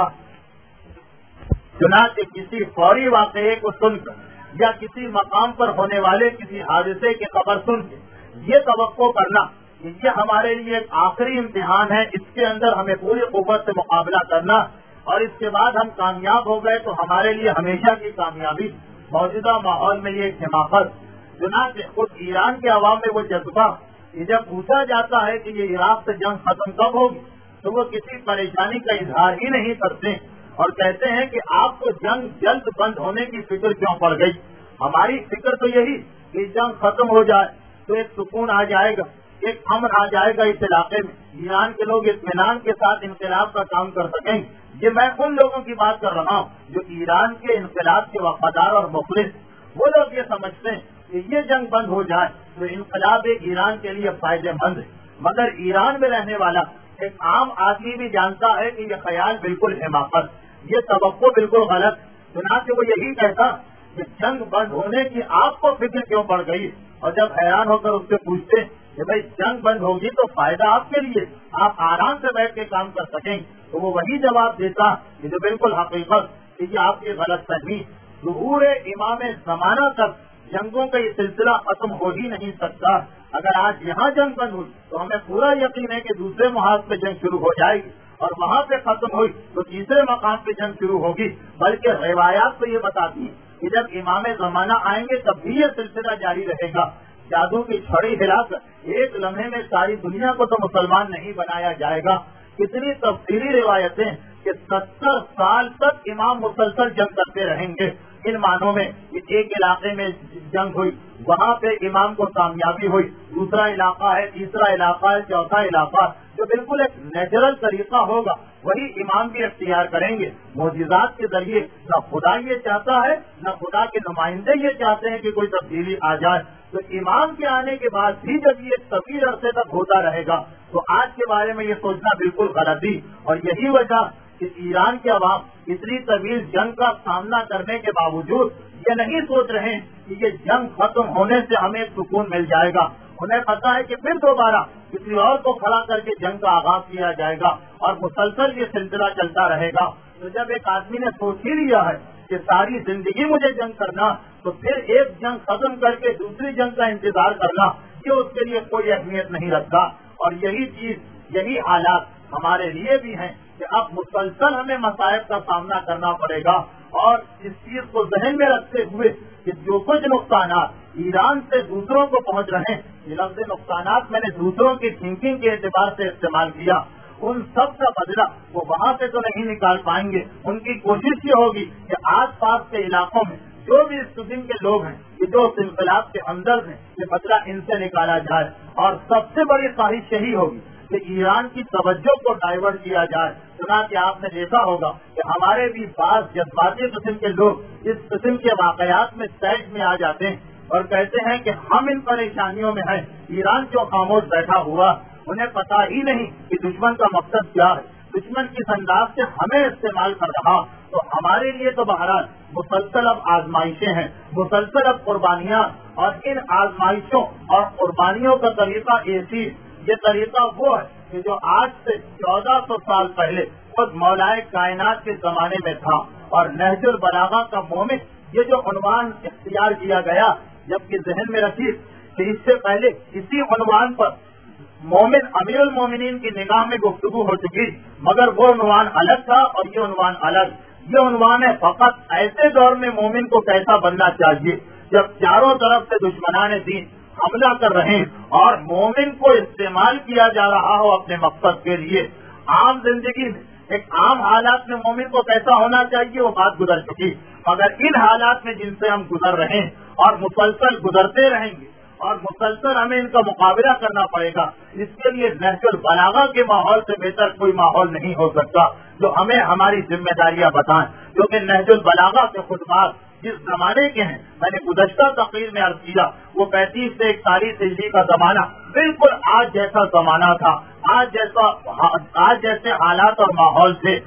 چنانچہ کسی فوری واقعے کو سن کر یا کسی مقام پر ہونے والے کسی حادثے کی خبر سن کے یہ توقع کرنا کہ یہ ہمارے لیے ایک آخری امتحان ہے, اس کے اندر ہمیں پوری قوت سے مقابلہ کرنا اور اس کے بعد ہم کامیاب ہو گئے تو ہمارے لیے ہمیشہ کی کامیابی, موجودہ ماحول میں یہ ایک حماقت. چنانچہ خود ایران کے عوام میں وہ جذبہ کہ جب پوچھا جاتا ہے کہ یہ عراق سے جنگ ختم کب ہوگی تو وہ کسی پریشانی کا اظہار ہی نہیں کرتے اور کہتے ہیں کہ آپ کو جنگ جلد بند ہونے کی فکر کیوں پڑ گئی. ہماری فکر تو یہی کہ جنگ ختم ہو جائے تو ایک سکون آ جائے گا, ایک امن آ جائے گا اس علاقے میں, ایران کے لوگ اطمینان کے ساتھ انقلاب کا کام کر سکیں. یہ میں ان لوگوں کی بات کر رہا ہوں جو ایران کے انقلاب کے وفادار اور مخلص. وہ لوگ یہ سمجھتے ہیں کہ یہ جنگ بند ہو جائے تو انقلاب ایران کے لیے فائدہ مند ہے, مگر ایران میں رہنے والا ایک عام آدمی بھی جانتا ہے کہ یہ خیال بالکل حماقت, یہ توقع بالکل غلط. چنانچہ وہ یہی کہتا کہ جنگ بند ہونے کی آپ کو فکر کیوں پڑ گئی, اور جب حیران ہو کر اس سے پوچھتے کہ بھائی جنگ بند ہوگی تو فائدہ آپ کے لیے, آپ آرام سے بیٹھ کے کام کر سکیں, تو وہ وہی جواب دیتا کہ جو بالکل حقیقت کہ یہ آپ کی غلط فہمی. ظہور امام زمانہ تک جنگوں کا یہ سلسلہ ختم ہو ہی نہیں سکتا. اگر آج یہاں جنگ بند ہوئی تو ہمیں پورا یقین ہے کہ دوسرے محاذ پہ جنگ شروع ہو جائے گی, اور وہاں پہ ختم ہوئی تو تیسرے مقام پہ جنگ شروع ہوگی. بلکہ روایات تو یہ بتاتی ہیں کہ جب امام زمانہ آئیں گے تب بھی یہ سلسلہ جاری رہے گا. جادو کی چھڑی ہلا کر ایک لمحے میں ساری دنیا کو تو مسلمان نہیں بنایا جائے گا. کتنی تفصیلی روایتیں کہ 70 سال تک امام مسلسل جنگ کرتے رہیں گے. ان معنوں میں ایک علاقے میں جنگ ہوئی, وہاں پہ امام کو کامیابی ہوئی, دوسرا علاقہ ہے, تیسرا علاقہ ہے, چوتھا علاقہ, جو بالکل ایک نیچرل طریقہ ہوگا وہی امام بھی اختیار کریں گے. معجزات کے ذریعے نہ خدا یہ چاہتا ہے نہ خدا کے نمائندے یہ چاہتے ہیں کہ کوئی تبدیلی آ جائے. تو امام کے آنے کے بعد بھی جب یہ طویل عرصے تک ہوتا رہے گا تو آج کے بارے میں یہ سوچنا بالکل غلطی. اور یہی وجہ کہ ایران کے عوام اتنی طویل جنگ کا سامنا کرنے کے باوجود یہ نہیں سوچ رہے ہیں کہ یہ جنگ ختم ہونے سے ہمیں سکون مل جائے گا. انہیں پتا ہے کہ پھر دوبارہ کسی اور کو کھڑا کر کے جنگ کا آغاز کیا جائے گا اور مسلسل یہ سلسلہ چلتا رہے گا. تو جب ایک آدمی نے سوچ ہی لیا ہے کہ ساری زندگی مجھے جنگ کرنا, تو پھر ایک جنگ ختم کر کے دوسری جنگ کا انتظار کرنا یہ اس کے لیے کوئی اہمیت نہیں رکھتا. اور یہی چیز, یہی حالات ہمارے لیے بھی ہیں کہ اب مسلسل ہمیں مصائب کا سامنا کرنا پڑے گا. اور اس چیز کو ذہن میں رکھتے ہوئے کہ جو کچھ نقصانات ایران سے دوسروں کو پہنچ رہے ہیں, یہ لفظ نقصانات میں نے دوسروں کی تھنکنگ کے اعتبار سے استعمال کیا, ان سب کا بدلہ وہ وہاں سے تو نہیں نکال پائیں گے. ان کی کوشش یہ ہوگی کہ آس پاس کے علاقوں میں جو بھی اس قسم کے لوگ ہیں کہ جو اس انقلاب کے اندر ہیں, یہ بدلہ ان سے نکالا جائے. اور سب سے بڑی خواہش یہی ہوگی کہ ایران کی توجہ کو ڈائیورٹ کیا جائے. چنانچہ آپ نے دیکھا ہوگا کہ ہمارے بھی بعض جذباتی قسم کے لوگ اس قسم کے واقعات میں سیٹ میں آ جاتے ہیں اور کہتے ہیں کہ ہم ان پریشانیوں میں ہیں, ایران جو خاموش بیٹھا ہوا, انہیں پتا ہی نہیں کہ دشمن کا مقصد کیا ہے, دشمن کس انداز سے ہمیں استعمال کر رہا. تو ہمارے لیے تو بہرحال مسلسل اب آزمائشیں ہیں, مسلسل اب قربانیاں, اور ان آزمائشوں اور قربانیوں کا طریقہ ایسی, یہ طریقہ وہ ہے کہ جو آج سے 1400 سال پہلے خود مولائے کائنات کے زمانے میں تھا. اور نہج البلاغہ کا مومن یہ جو عنوان اختیار کیا گیا, جبکہ ذہن میں رکھیے کہ اس سے پہلے اسی عنوان پر مومن امیر المومنین کی نگاہ میں گفتگو ہو چکی, مگر وہ عنوان الگ تھا اور یہ عنوان الگ. یہ عنوان ہے فقط ایسے دور میں مومن کو کیسا بننا چاہیے جب چاروں طرف سے دشمنان دین حملہ کر رہے ہیں اور مومن کو استعمال کیا جا رہا ہو اپنے مقصد کے لیے. عام زندگی میں ایک عام حالات میں مومن کو کیسا ہونا چاہیے وہ بات گزر چکی, مگر ان حالات میں جن سے ہم گزر رہے ہیں اور مسلسل گزرتے رہیں گے اور مسلسل ہمیں ان کا مقابلہ کرنا پڑے گا, اس کے لیے نہج البلاغہ کے ماحول سے بہتر کوئی ماحول نہیں ہو سکتا جو ہمیں ہماری ذمہ داریاں بتائیں. کیونکہ نہج البلاغہ کے خطبات جس زمانے کے ہیں, میں نے گزشتہ تقریر میں عرض کیا, وہ 35 سے 41 ہجری کا زمانہ بالکل آج جیسا زمانہ تھا, آج جیسے حالات اور ماحول تھے.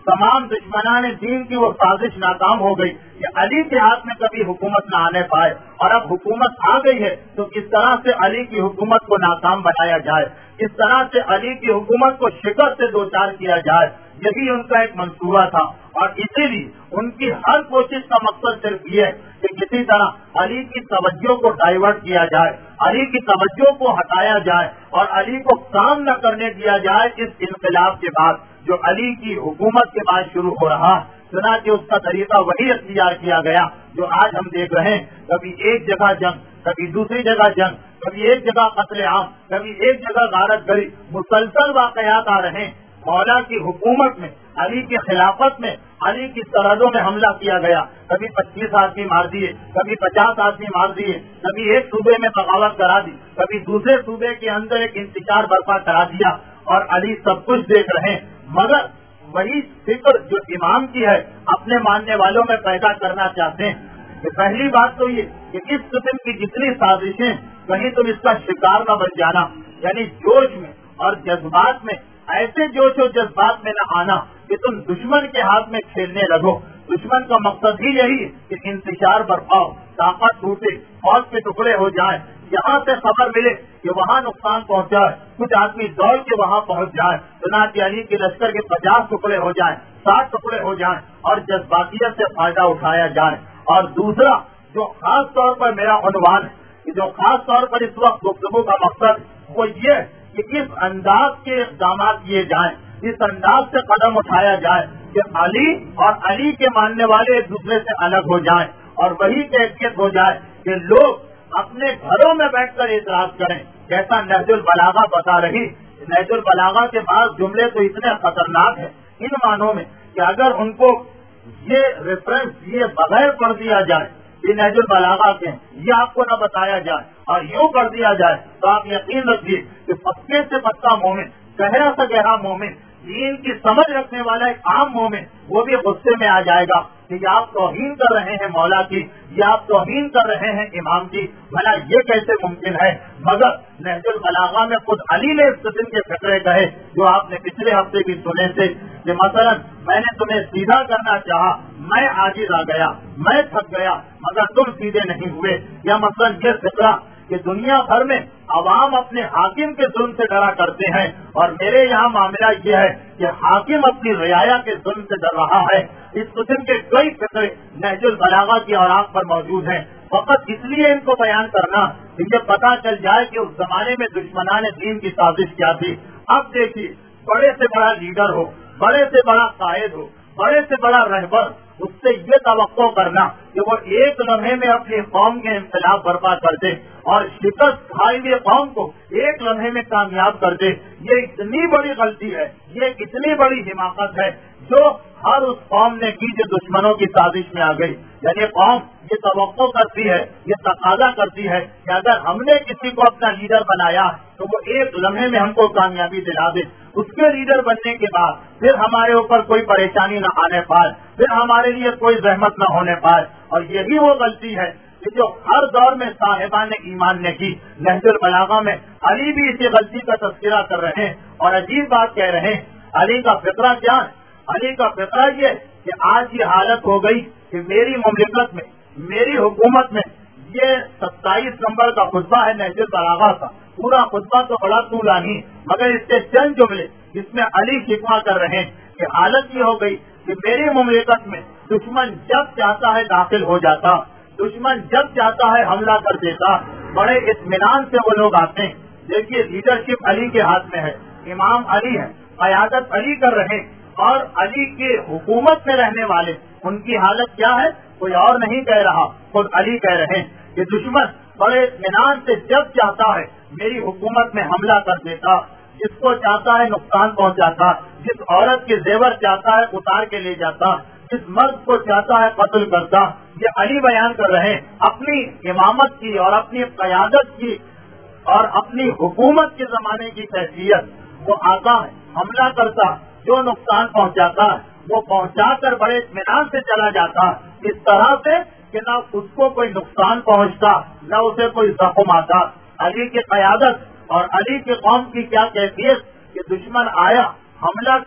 तमाम दुश्मनाने दीन की वो साजिश नाकाम हो गई कि अली के हाथ में कभी हुकूमत न आने पाए, और अब हुकूमत आ गई है तो किस तरह से अली की हुकूमत को नाकाम बनाया जाए, किस तरह से अली की हुकूमत को शिकस्त से दो चार किया जाए, यही उनका एक मंसूबा था। और इसीलिए उनकी हर कोशिश का मकसद सिर्फ ये है कि किसी तरह अली की तवज्जो को डाइवर्ट किया जाए, अली की तवज्जो को हटाया जाए और अली को काम न करने दिया जाए इस इनकलाब के बाद जो अली की हुकूमत के बाद शुरू हो रहा। सुना कि उसका तरीका वही अख्तियार किया गया जो आज हम देख रहे हैं, कभी एक जगह जंग, कभी दूसरी जगह जंग, कभी एक जगह कत्ले आम, कभी एक जगह गारत गरी, मुसलसल वाकयात आ रहे हैं। मौला की हुकूमत में, अली की खिलाफत में, अली की सरहदों में हमला किया गया, कभी 25 आदमी मार दिए, कभी 50 आदमी मार दिए, कभी एक सूबे में बगावत करा दी, कभी दूसरे सूबे के अंदर एक इंतजार बर्पा करा दिया, और अली सब कुछ देख रहे हैं। मगर वही फिक्र जो इमाम की है अपने मानने वालों में पैदा करना चाहते हैं। कि पहली बात तो ये कि इस किस्म की जितनी साजिशें, कहीं तुम इसका शिकार न बन जाना, यानी जोश में और जज्बात में, ऐसे जोश और जज्बात में न आना कि तुम दुश्मन के हाथ में खेलने लगो। दुश्मन का मकसद ही यही है कि इंतजार बरपाओ, ताकत टूटे, फौज के टुकड़े हो जाए, यहाँ से खबर मिले कि वहाँ नुकसान पहुँचा है, कुछ आदमी दौड़ के वहाँ पहुँच जाए, सुना कि अली के लश्कर के 50 टुकड़े हो जाएं, 60 टुकड़े हो जाएं और जज्बातियत से फायदा उठाया जाए। और दूसरा जो खास तौर पर मेरा अनुमान है, जो खास तौर पर इस वक्त गुफ्तगू का मकसद वो ये कि किस अंदाज के इक़दाम किए जाएं, इस अंदाज से कदम उठाया जाए कि अली और अली के मानने वाले एक दूसरे से अलग हो जाएं, और वही कैफियत हो जाए कि लोग अपने घरों में बैठकर एतराज करें। जैसा नहजुल बलागा बता रही, नहजुल बलागा के बाद जुमले तो इतने खतरनाक हैं इन मानों में कि अगर उनको ये रेफरेंस ये बगैर पढ़ दिया जाए, ये नहजुल बलागा के ये आपको न बताया जाए और यूँ कर दिया जाए, तो आप यकीन रखिए कि पक्के से पक्का मोमिन, गहरा से गहरा मोमिन, दीन की समझ रखने वाला एक आम मोमिन, वो भी गुस्से में आ जाएगा कि ये आप तौहीन कर रहे हैं मौला की, ये आप तौहीन कर रहे हैं इमाम की, भला ये कैसे मुमकिन है। मगर नहजुल बलागा में खुद अली ने इस किस्म के फिक्रे कहे जो आपने पिछले हफ्ते भी सुने थे कि मसलन मैंने तुम्हें सीधा करना चाहा, मैं आजिज आ गया, मैं थक गया, मगर तुम सीधे नहीं हुए। या मसलन ये फिक्रा कि दुनिया भर में अवाम अपने हाकिम के जुल्म से डरा करते हैं, और मेरे यहाँ मामला ये है कि हाकिम अपनी रियाया के जुल्म से डर रहा है। इस किस्म के कई फिक्रे नहजुल बलागा की औराक पर मौजूद हैं। फकत इसलिए इनको बयान करना कि ये पता चल जाए कि उस जमाने में दुश्मनाने दीन की साजिश क्या थी। अब देखिए, बड़े से बड़ा लीडर हो, बड़े से बड़ा कायद हो, बड़े से बड़ा रहबर, उससे ये तवक्को करना कि वो एक लम्हे में अपनी कौम के इंकलाब बर्पा कर दे और शिकस्त खाई हुई कौम को एक लम्हे में कामयाब कर दे, ये इतनी बड़ी गलती है, ये इतनी बड़ी हिमाकत है जो हर उस कौम ने की जो दुश्मनों की साजिश में आ गई। यानी कौम ये तवक्को करती है, ये तकाजा करती है कि अगर हमने किसी को अपना लीडर बनाया तो वो एक लम्हे में हमको कामयाबी दिला दे। उसके लीडर बनने के बाद फिर हमारे ऊपर कोई परेशानी न आने पाए, फिर हमारे लिए कोई रहमत न होने पाए। और यही वो गलती है कि जो हर दौर में साहिबान ईमान ने की। नहजुल बलागा में अली भी इसी गलती का तस्करा कर रहे हैं और अजीब बात कह रहे हैं। अली का फिक्रा क्या है? अली का फिक्रा ये कि आज ये हालत हो गई कि मेरी मुमलिकत में, मेरी हुकूमत में, ये 27 नंबर का खुतबा है नहजुल बलागा का, पूरा खुतबा तो बड़ा तूलानी, मगर इसके चंद जुमले जिसमें अली शिकवा कर रहे हैं कि हालत ये हो गई कि मेरी मुमलिकत में दुश्मन जब चाहता है दाखिल हो जाता, दुश्मन जब चाहता है हमला कर देता, बड़े इत्मीनान से वो लोग आते हैं। देखिए, लीडरशिप अली के हाथ में है, इमाम अली है, क़यादत अली कर रहे हैं, और अली के हुकूमत में रहने वाले उनकी हालत क्या है कोई और नहीं कह रहा, खुद अली कह रहे हैं कि दुश्मन बड़े इत्मीनान से जब चाहता है मेरी हुकूमत में हमला कर देता, जिसको चाहता है नुकसान पहुंचाता, जिस औरत के जेवर चाहता है उतार के ले जाता, जिस मर्द को चाहता है कत्ल करता। ये अली बयान कर रहे हैं अपनी इमामत की और अपनी क़यादत की और अपनी हुकूमत के जमाने की कैफियत। वो आता है, हमला करता, जो नुकसान पहुंचाता है वो पहुंचाकर बड़े इत्मीनान से चला जाता, इस तरह से कि न उसको कोई नुकसान पहुंचता, न उसे कोई जख्म आता। अली की क़यादत और अली के कौम की क्या कैफियत कि दुश्मन आया, हमला किया,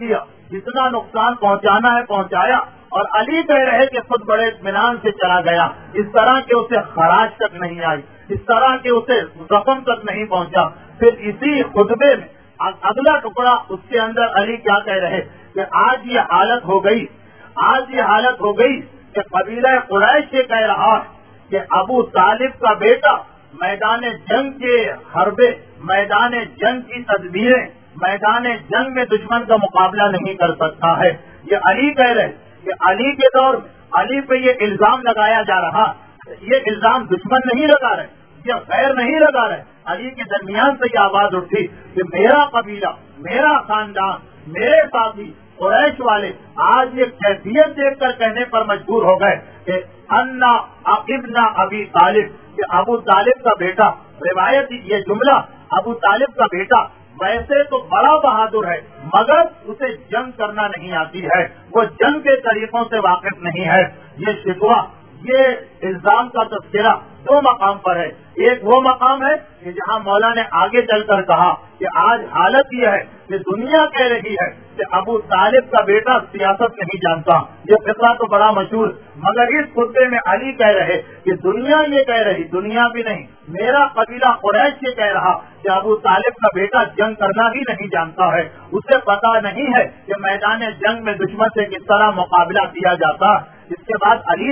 جتنا نقصان پہنچانا ہے پہنچایا، اور علی کہہ رہے کہ خود بڑے اطمینان سے چلا گیا، اس طرح کہ اسے خراج تک نہیں آئی، اس طرح کہ اسے زخم تک نہیں پہنچا۔ پھر اسی خطبے میں اگلا ٹکڑا اس کے اندر علی کیا کہہ رہے کہ آج یہ حالت ہو گئی کہ قبیلہ قریش یہ کہہ رہا ہے کہ ابو طالب کا بیٹا میدان جنگ کے حربے، میدان جنگ کی تدبیریں، میدان جنگ میں دشمن کا مقابلہ نہیں کر سکتا ہے۔ یہ علی کہہ رہے کہ علی کے دور میں علی پہ یہ الزام لگایا جا رہا، یہ الزام دشمن نہیں لگا رہے، یہ غیر نہیں لگا رہے، علی کے درمیان سے یہ آواز اٹھی کہ میرا قبیلہ، میرا خاندان، میرے ساتھی قریش والے آج یہ کیفیت دیکھ کر کہنے پر مجبور ہو گئے کہ انا ابن ابی طالب، کہ ابو طالب کا بیٹا، روایت یہ جملہ ابو طالب کا بیٹا ویسے تو بڑا بہادر ہے مگر اسے جنگ کرنا نہیں آتی ہے، وہ جنگ کے طریقوں سے واقف نہیں ہے۔ یہ شکوہ، یہ الزام کا تذکرہ دو مقام پر ہے۔ ایک وہ مقام ہے کہ جہاں مولا نے آگے چل کر کہا کہ آج حالت یہ ہے کہ دنیا کہہ رہی ہے کہ ابو طالب کا بیٹا سیاست نہیں جانتا، یہ فقرہ تو بڑا مشہور، مگر اس خطبے میں علی کہہ رہے کہ دنیا یہ کہہ رہی، دنیا بھی نہیں، میرا قبیلہ قریش یہ کہہ رہا کہ ابو طالب کا بیٹا جنگ کرنا ہی نہیں جانتا ہے، اسے پتا نہیں ہے کہ میدان جنگ میں دشمن سے کس طرح مقابلہ کیا جاتا۔ اس کے بعد علی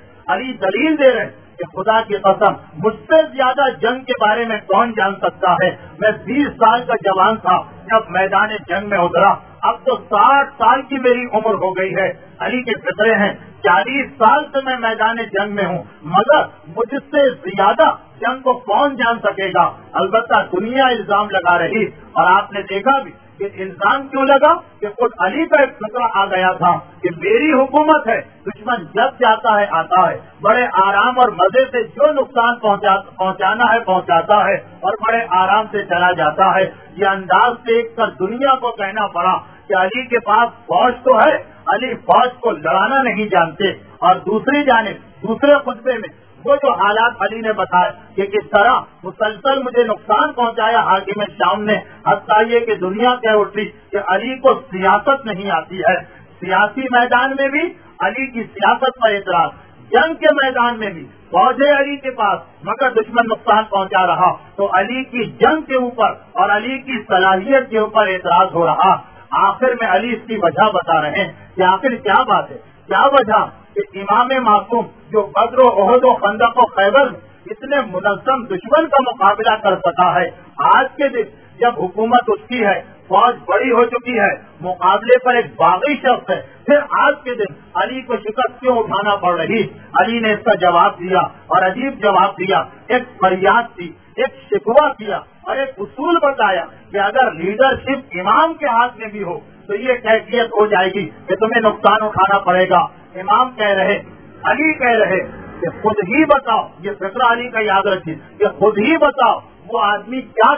دلیل دے رہے کہ خدا کی قسم مجھ سے زیادہ جنگ کے بارے میں کون جان سکتا ہے، میں 20 سال کا جوان تھا جب میدان جنگ میں اترا، اب تو 60 سال کی میری عمر ہو گئی ہے۔ علی کے فکرے ہیں 40 سال سے میں میدان جنگ میں ہوں، مگر مجھ سے زیادہ جنگ کو کون جان سکے گا۔ البتہ دنیا الزام لگا رہی، اور آپ نے دیکھا بھی کہ الزام کیوں لگا کہ خود علی کا ایک فکرہ آ گیا تھا کہ میری حکومت ہے، دشمن جب جاتا ہے آتا ہے، بڑے آرام اور مزے سے جو نقصان پہنچانا ہے پہنچاتا ہے، اور بڑے آرام سے چلا جاتا ہے۔ یہ انداز دیکھ کر دنیا کو کہنا پڑا کہ علی کے پاس فوج تو ہے، علی فوج کو لڑانا نہیں جانتے۔ اور دوسری جانب دوسرے خطبے میں وہ جو حالات علی نے بتایا کہ کس طرح مسلسل مجھے نقصان پہنچایا حاکم شام نے، حتیٰ یہ کہ دنیا کہہ اٹھی کہ علی کو سیاست نہیں آتی ہے۔ سیاسی میدان میں بھی علی کی سیاست پر اعتراض، جنگ کے میدان میں بھی فوج ہے علی کے پاس مگر دشمن نقصان پہنچا رہا، تو علی کی جنگ کے اوپر اور علی کی صلاحیت کے اوپر اعتراض ہو رہا۔ آخر میں علی اس کی وجہ بتا رہے ہیں کہ آخر کیا بات ہے، کیا وجہ کہ امام معصوم جو بدر و احد و خندق و خیبر اتنے منظم دشمن کا مقابلہ کر سکا ہے، آج کے دن جب حکومت اس کی ہے، فوج بڑی ہو چکی ہے، مقابلے پر ایک باغی شخص ہے، پھر آج کے دن علی کو شکست کیوں اٹھانا پڑ رہی؟ علی نے اس کا جواب دیا اور عجیب جواب دیا، ایک فریاد دی، ایک شکوہ کیا اور ایک اصول بتایا کہ اگر لیڈرشپ امام کے ہاتھ میں بھی ہو تو یہ کیفیت ہو جائے گی کہ تمہیں نقصان اٹھانا پڑے گا۔ امام کہہ رہے، علی کہہ رہے کہ خود ہی بتاؤ، یہ فکرہ علی کا یاد رکھیے کہ خود ہی بتاؤ وہ آدمی کیا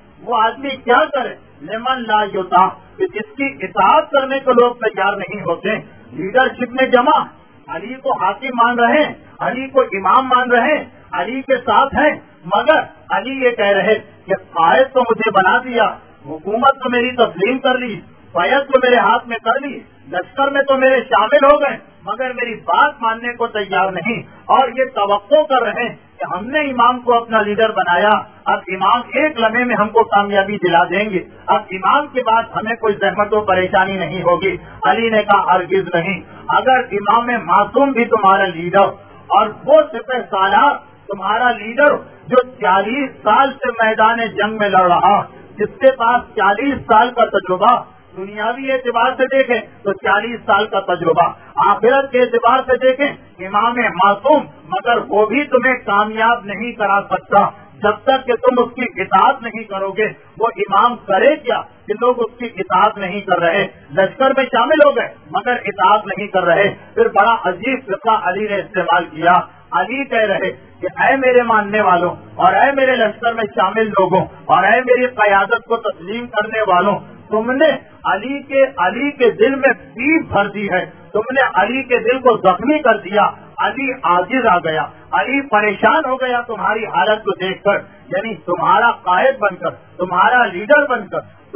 کرے، لمن لا یطاع، کہ جس کی اطاعت کرنے کو لوگ تیار نہیں ہوتے۔ لیڈرشپ میں جمع علی کو حاکم مان رہے ہیں، علی کو امام مان رہے ہیں، علی کے ساتھ ہیں، مگر علی یہ کہہ رہے کہ قائد تو مجھے بنا دیا، حکومت تو میری تسلیم کر لی، فیض تو میرے ہاتھ میں کر لی، لشکر میں تو میرے شامل ہو گئے، مگر میری بات ماننے کو تیار نہیں، اور یہ توقع کر رہے ہیں کہ ہم نے امام کو اپنا لیڈر بنایا، اب امام ایک لمحے میں ہم کو کامیابی دلا دیں گے، اب امام کے بعد ہمیں کوئی زحمت و پریشانی نہیں ہوگی۔ علی نے کہا ہرگز نہیں، اگر امام معصوم بھی تمہارا لیڈر اور وہ سپہ سالار تمہارا لیڈر جو 40 سال سے میدان جنگ میں لڑ رہا، جس کے پاس 40 سال کا تجربہ، دنیاوی اعتبار سے دیکھیں تو 40 سال کا تجربہ، آخرت کے اعتبار سے دیکھیں امام معصوم، مگر وہ بھی تمہیں کامیاب نہیں کرا سکتا جب تک کہ تم اس کی اطاعت نہیں کرو گے۔ وہ امام کرے کیا کہ لوگ اس کی اطاعت نہیں کر رہے، لشکر میں شامل ہو گئے مگر اطاعت نہیں کر رہے۔ پھر بڑا عجیب فقہ علی نے استعمال کیا، علی کہہ رہے کہ اے میرے ماننے والوں اور اے میرے لشکر میں شامل لوگوں اور اے میری قیادت کو تسلیم کرنے والوں، تم نے علی کے دل میں پیپ بھر دی ہے، تم نے علی کے دل کو زخمی کر دیا، علی عاجز آ گیا، علی پریشان ہو گیا تمہاری حالت کو دیکھ کر، یعنی تمہارا قائد بن کر، تمہارا لیڈر بن کر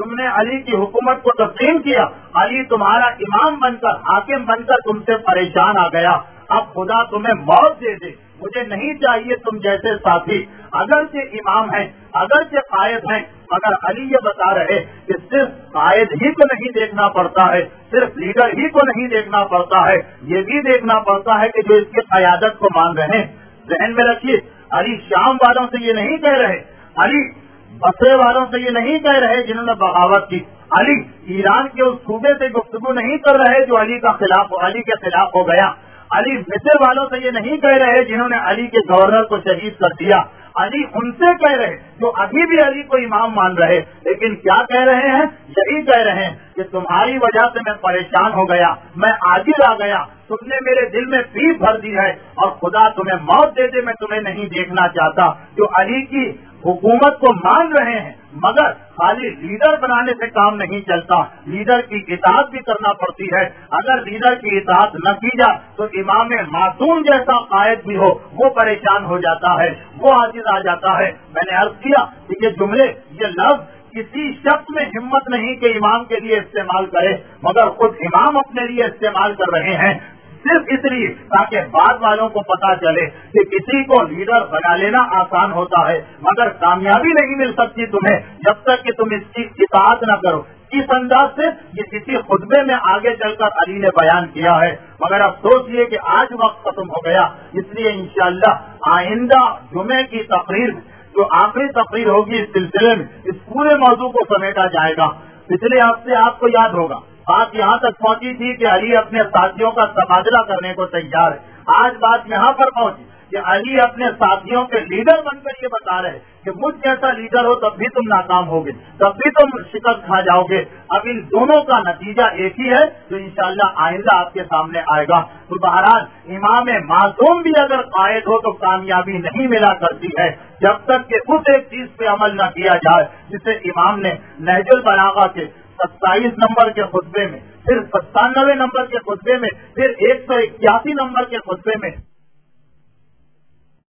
تم نے علی کی حکومت کو تسلیم کیا، علی تمہارا امام بن کر، حاکم بن کر تم سے پریشان آ گیا، اب خدا تمہیں موت دے دے، مجھے نہیں چاہیے تم جیسے ساتھی، اگرچہ امام ہیں، اگرچہ قائد ہیں، مگر علی یہ بتا رہے کہ صرف قائد ہی کو نہیں دیکھنا پڑتا ہے، صرف لیڈر ہی کو نہیں دیکھنا پڑتا ہے، یہ بھی دیکھنا پڑتا ہے کہ جو اس کی قیادت کو مان رہے ہیں۔ ذہن میں رکھیے، علی شام والوں سے یہ نہیں کہہ رہے، علی بصرے والوں سے یہ نہیں کہہ رہے جنہوں نے بغاوت کی، علی ایران کے اس صوبے سے گفتگو نہیں کر رہے جو علی کے خلاف ہو گیا، علی مصر والوں سے یہ نہیں کہہ رہے جنہوں نے علی کے گورنر کو شہید کر دیا، علی ان سے کہہ رہے جو ابھی بھی علی کو امام مان رہے، لیکن کیا کہہ رہے ہیں؟ یہی کہہ رہے ہیں کہ تمہاری وجہ سے میں پریشان ہو گیا، میں عاجز آ گیا، تم نے میرے دل میں پیپ بھر دی ہے، اور خدا تمہیں موت دے دے، میں تمہیں نہیں دیکھنا چاہتا۔ جو علی کی حکومت کو مان رہے ہیں، مگر خالی لیڈر بنانے سے کام نہیں چلتا، لیڈر کی اطاعت بھی کرنا پڑتی ہے، اگر لیڈر کی اطاعت نہ کی جائے تو امام معصوم جیسا قائد بھی ہو وہ پریشان ہو جاتا ہے، وہ عاجز آ جاتا ہے۔ میں نے عرض کیا کہ یہ جملے، یہ لفظ کسی شخص میں ہمت نہیں کہ امام کے لیے استعمال کرے، مگر خود امام اپنے لیے استعمال کر رہے ہیں، صرف اس لیے تاکہ بعد والوں کو پتا چلے کہ کسی کو لیڈر بنا لینا آسان ہوتا ہے، مگر کامیابی نہیں مل سکتی تمہیں جب تک کہ تم اس کی اطاعت نہ کرو۔ اس انداز سے یہ کسی خطبے میں آگے چل کر علی نے بیان کیا ہے، مگر افسوس یہ کہ آج وقت ختم ہو گیا، اس لیے انشاءاللہ آئندہ جمعے کی تقریر میں جو آخری تقریر ہوگی اس سلسلے میں اس پورے موضوع کو سمیٹا جائے گا۔ پچھلے ہفتے آپ کو یاد ہوگا بات یہاں تک پہنچی تھی کہ علی اپنے ساتھیوں کا تبادلہ کرنے کو تیار ہے، آج بات یہاں پر پہنچی کہ علی اپنے ساتھیوں کے لیڈر بن کر یہ بتا رہے کہ مجھ جیسا لیڈر ہو تب بھی تم ناکام ہوگے، تب بھی تم شکست کھا جاؤ گے۔ اب ان دونوں کا نتیجہ ایک ہی ہے جو انشاءاللہ آئندہ آپ کے سامنے آئے گا۔ تو بہرحال امام معصوم بھی اگر قائد ہو تو کامیابی نہیں ملا کرتی ہے جب تک کہ اس ایک چیز پہ عمل نہ کیا جائے جسے امام نے نہج البلاغہ کے 27 نمبر کے خطبے میں، پھر 97 نمبر کے خطبے میں، پھر 181 نمبر کے خطبے میں